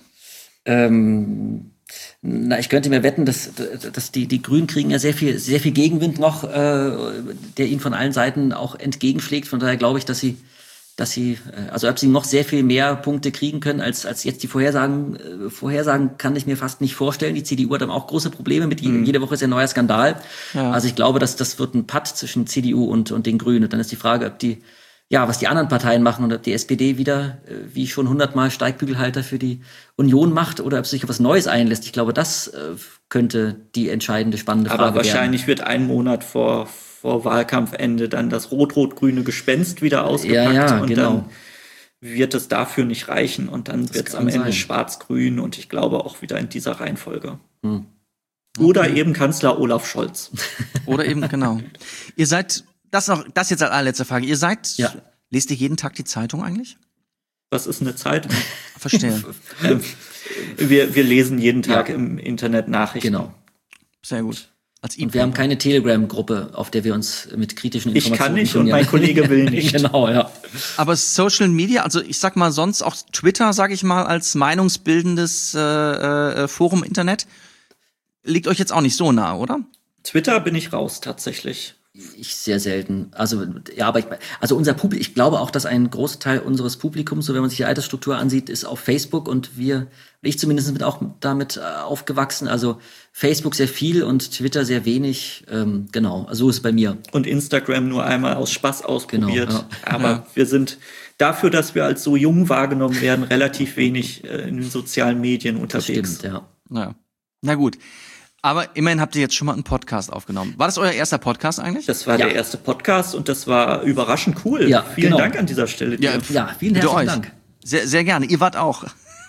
Ähm, na, ich könnte mir wetten, dass, dass die, die Grünen kriegen ja sehr viel, sehr viel Gegenwind noch, äh, der ihnen von allen Seiten auch entgegenschlägt. Von daher glaube ich, dass sie, dass sie, also ob sie noch sehr viel mehr Punkte kriegen können, als, als jetzt die Vorhersagen, äh, Vorhersagen kann ich mir fast nicht vorstellen. Die C D U hat dann auch große Probleme mit, mhm. jede Woche ist ein neuer Skandal. Ja. Also ich glaube, dass das wird ein Patt zwischen C D U und, und den Grünen. Und dann ist die Frage, ob die, ja, was die anderen Parteien machen und ob die S P D wieder, äh, wie schon hundertmal Steigbügelhalter für die Union macht oder ob sie sich auf was Neues einlässt. Ich glaube, das äh, könnte die entscheidende, spannende Frage werden. Aber wahrscheinlich wird ein Monat vor, vor Wahlkampfende dann das rot-rot-grüne Gespenst wieder ausgepackt. Ja, ja, und genau. Dann wird es dafür nicht reichen und dann wird es am Ende sein. Schwarz-grün und ich glaube auch wieder in dieser Reihenfolge. Hm. Oder okay. eben Kanzler Olaf Scholz. Oder eben, genau. Ihr seid... Das noch, das jetzt als allerletzte Frage. Ihr seid, ja. lest ihr jeden Tag die Zeitung eigentlich? Was ist eine Zeitung? Verstehe. ähm, wir, wir lesen jeden Tag ja. im Internet Nachrichten. Genau. Sehr gut. Als und wir haben keine Telegram-Gruppe, auf der wir uns mit kritischen Informationen... Ich kann nicht und mein Kollege will nicht. Genau, ja. Aber Social Media, also ich sag mal sonst auch Twitter, sag ich mal, als meinungsbildendes äh, äh, Forum Internet, liegt euch jetzt auch nicht so nah, oder? Twitter bin ich raus, tatsächlich. Ich sehr selten. Also, ja, aber ich, also unser Publikum, ich glaube auch, dass ein großer Teil unseres Publikums, so wenn man sich die Altersstruktur ansieht, ist auf Facebook und wir, ich zumindest bin auch damit äh, aufgewachsen. Also Facebook sehr viel und Twitter sehr wenig. Ähm, genau, also so ist es bei mir. Und Instagram nur einmal aus Spaß ausprobiert. Genau, ja. Aber ja. wir sind dafür, dass wir als so jung wahrgenommen werden, relativ wenig äh, in den sozialen Medien unterwegs. Das stimmt, ja. Naja. Na gut. Aber immerhin habt ihr jetzt schon mal einen Podcast aufgenommen. War das euer erster Podcast eigentlich? Das war ja. der erste Podcast und das war überraschend cool. Ja, vielen genau. Dank an dieser Stelle. Ja, ja vielen herzlichen euch. Dank. Sehr, sehr gerne. Ihr wart auch.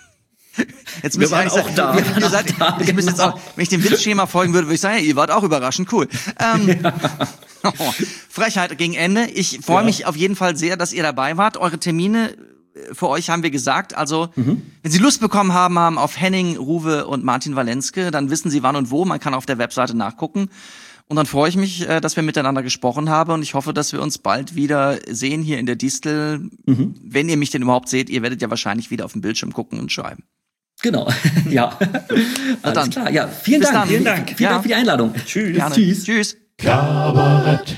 Jetzt wir waren auch sagen, da. Wir ihr seid, da ich genau. jetzt auch, wenn ich dem Witzschema folgen würde, würde ich sagen, ja, ihr wart auch überraschend cool. Ähm, ja. oh, Frechheit gegen Ende. Ich freue ja. mich auf jeden Fall sehr, dass ihr dabei wart. Eure Termine für euch haben wir gesagt, also mhm. wenn Sie Lust bekommen haben, haben auf Henning, Ruwe und Martin Walenske, dann wissen Sie wann und wo, man kann auf der Webseite nachgucken und dann freue ich mich, dass wir miteinander gesprochen haben und ich hoffe, dass wir uns bald wieder sehen hier in der Distel, mhm. wenn ihr mich denn überhaupt seht, ihr werdet ja wahrscheinlich wieder auf dem Bildschirm gucken und schreiben. Genau, ja. Alles dann. klar, ja, vielen Bis Dank. Dann. Vielen Dank. Vielen ja. Dank für die Einladung. Tschüss. Gerne. Tschüss. Tschüss. Kabarett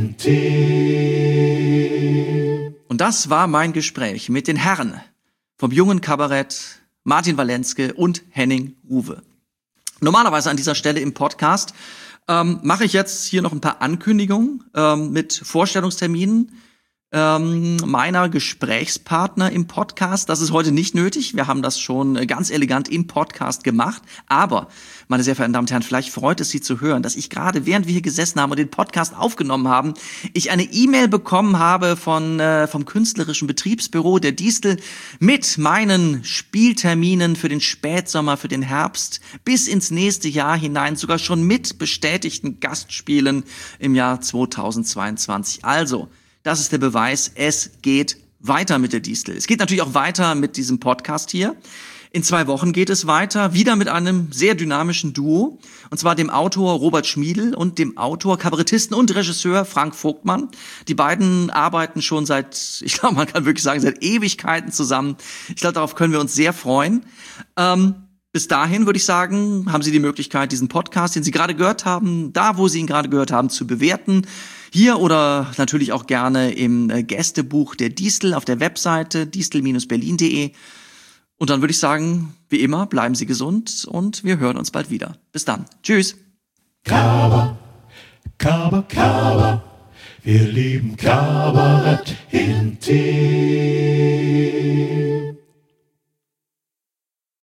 Intim. Und das war mein Gespräch mit den Herren vom jungen Kabarett Martin Walenske und Henning Ruwe. Normalerweise an dieser Stelle im Podcast ähm, mache ich jetzt hier noch ein paar Ankündigungen ähm, mit Vorstellungsterminen ähm, meiner Gesprächspartner im Podcast. Das ist heute nicht nötig. Wir haben das schon ganz elegant im Podcast gemacht. Aber, meine sehr verehrten Damen und Herren, vielleicht freut es Sie zu hören, dass ich gerade, während wir hier gesessen haben und den Podcast aufgenommen haben, ich eine E-Mail bekommen habe von äh, vom künstlerischen Betriebsbüro der Distel mit meinen Spielterminen für den Spätsommer, für den Herbst bis ins nächste Jahr hinein, sogar schon mit bestätigten Gastspielen im Jahr zweitausendzweiundzwanzig. Also, das ist der Beweis, es geht weiter mit der Distel. Es geht natürlich auch weiter mit diesem Podcast hier. In zwei Wochen geht es weiter, wieder mit einem sehr dynamischen Duo. Und zwar dem Autor Robert Schmiedl und dem Autor, Kabarettisten und Regisseur Frank Vogtmann. Die beiden arbeiten schon seit, ich glaube, man kann wirklich sagen, seit Ewigkeiten zusammen. Ich glaube, darauf können wir uns sehr freuen. Ähm, bis dahin würde ich sagen, haben Sie die Möglichkeit, diesen Podcast, den Sie gerade gehört haben, da, wo Sie ihn gerade gehört haben, zu bewerten. Hier oder natürlich auch gerne im Gästebuch der Distel auf der Webseite distel Bindestrich berlin punkt de. Und dann würde ich sagen, wie immer, bleiben Sie gesund und wir hören uns bald wieder. Bis dann. Tschüss. Kaba, Kaba, Kaba, wir lieben Kabarett Intim.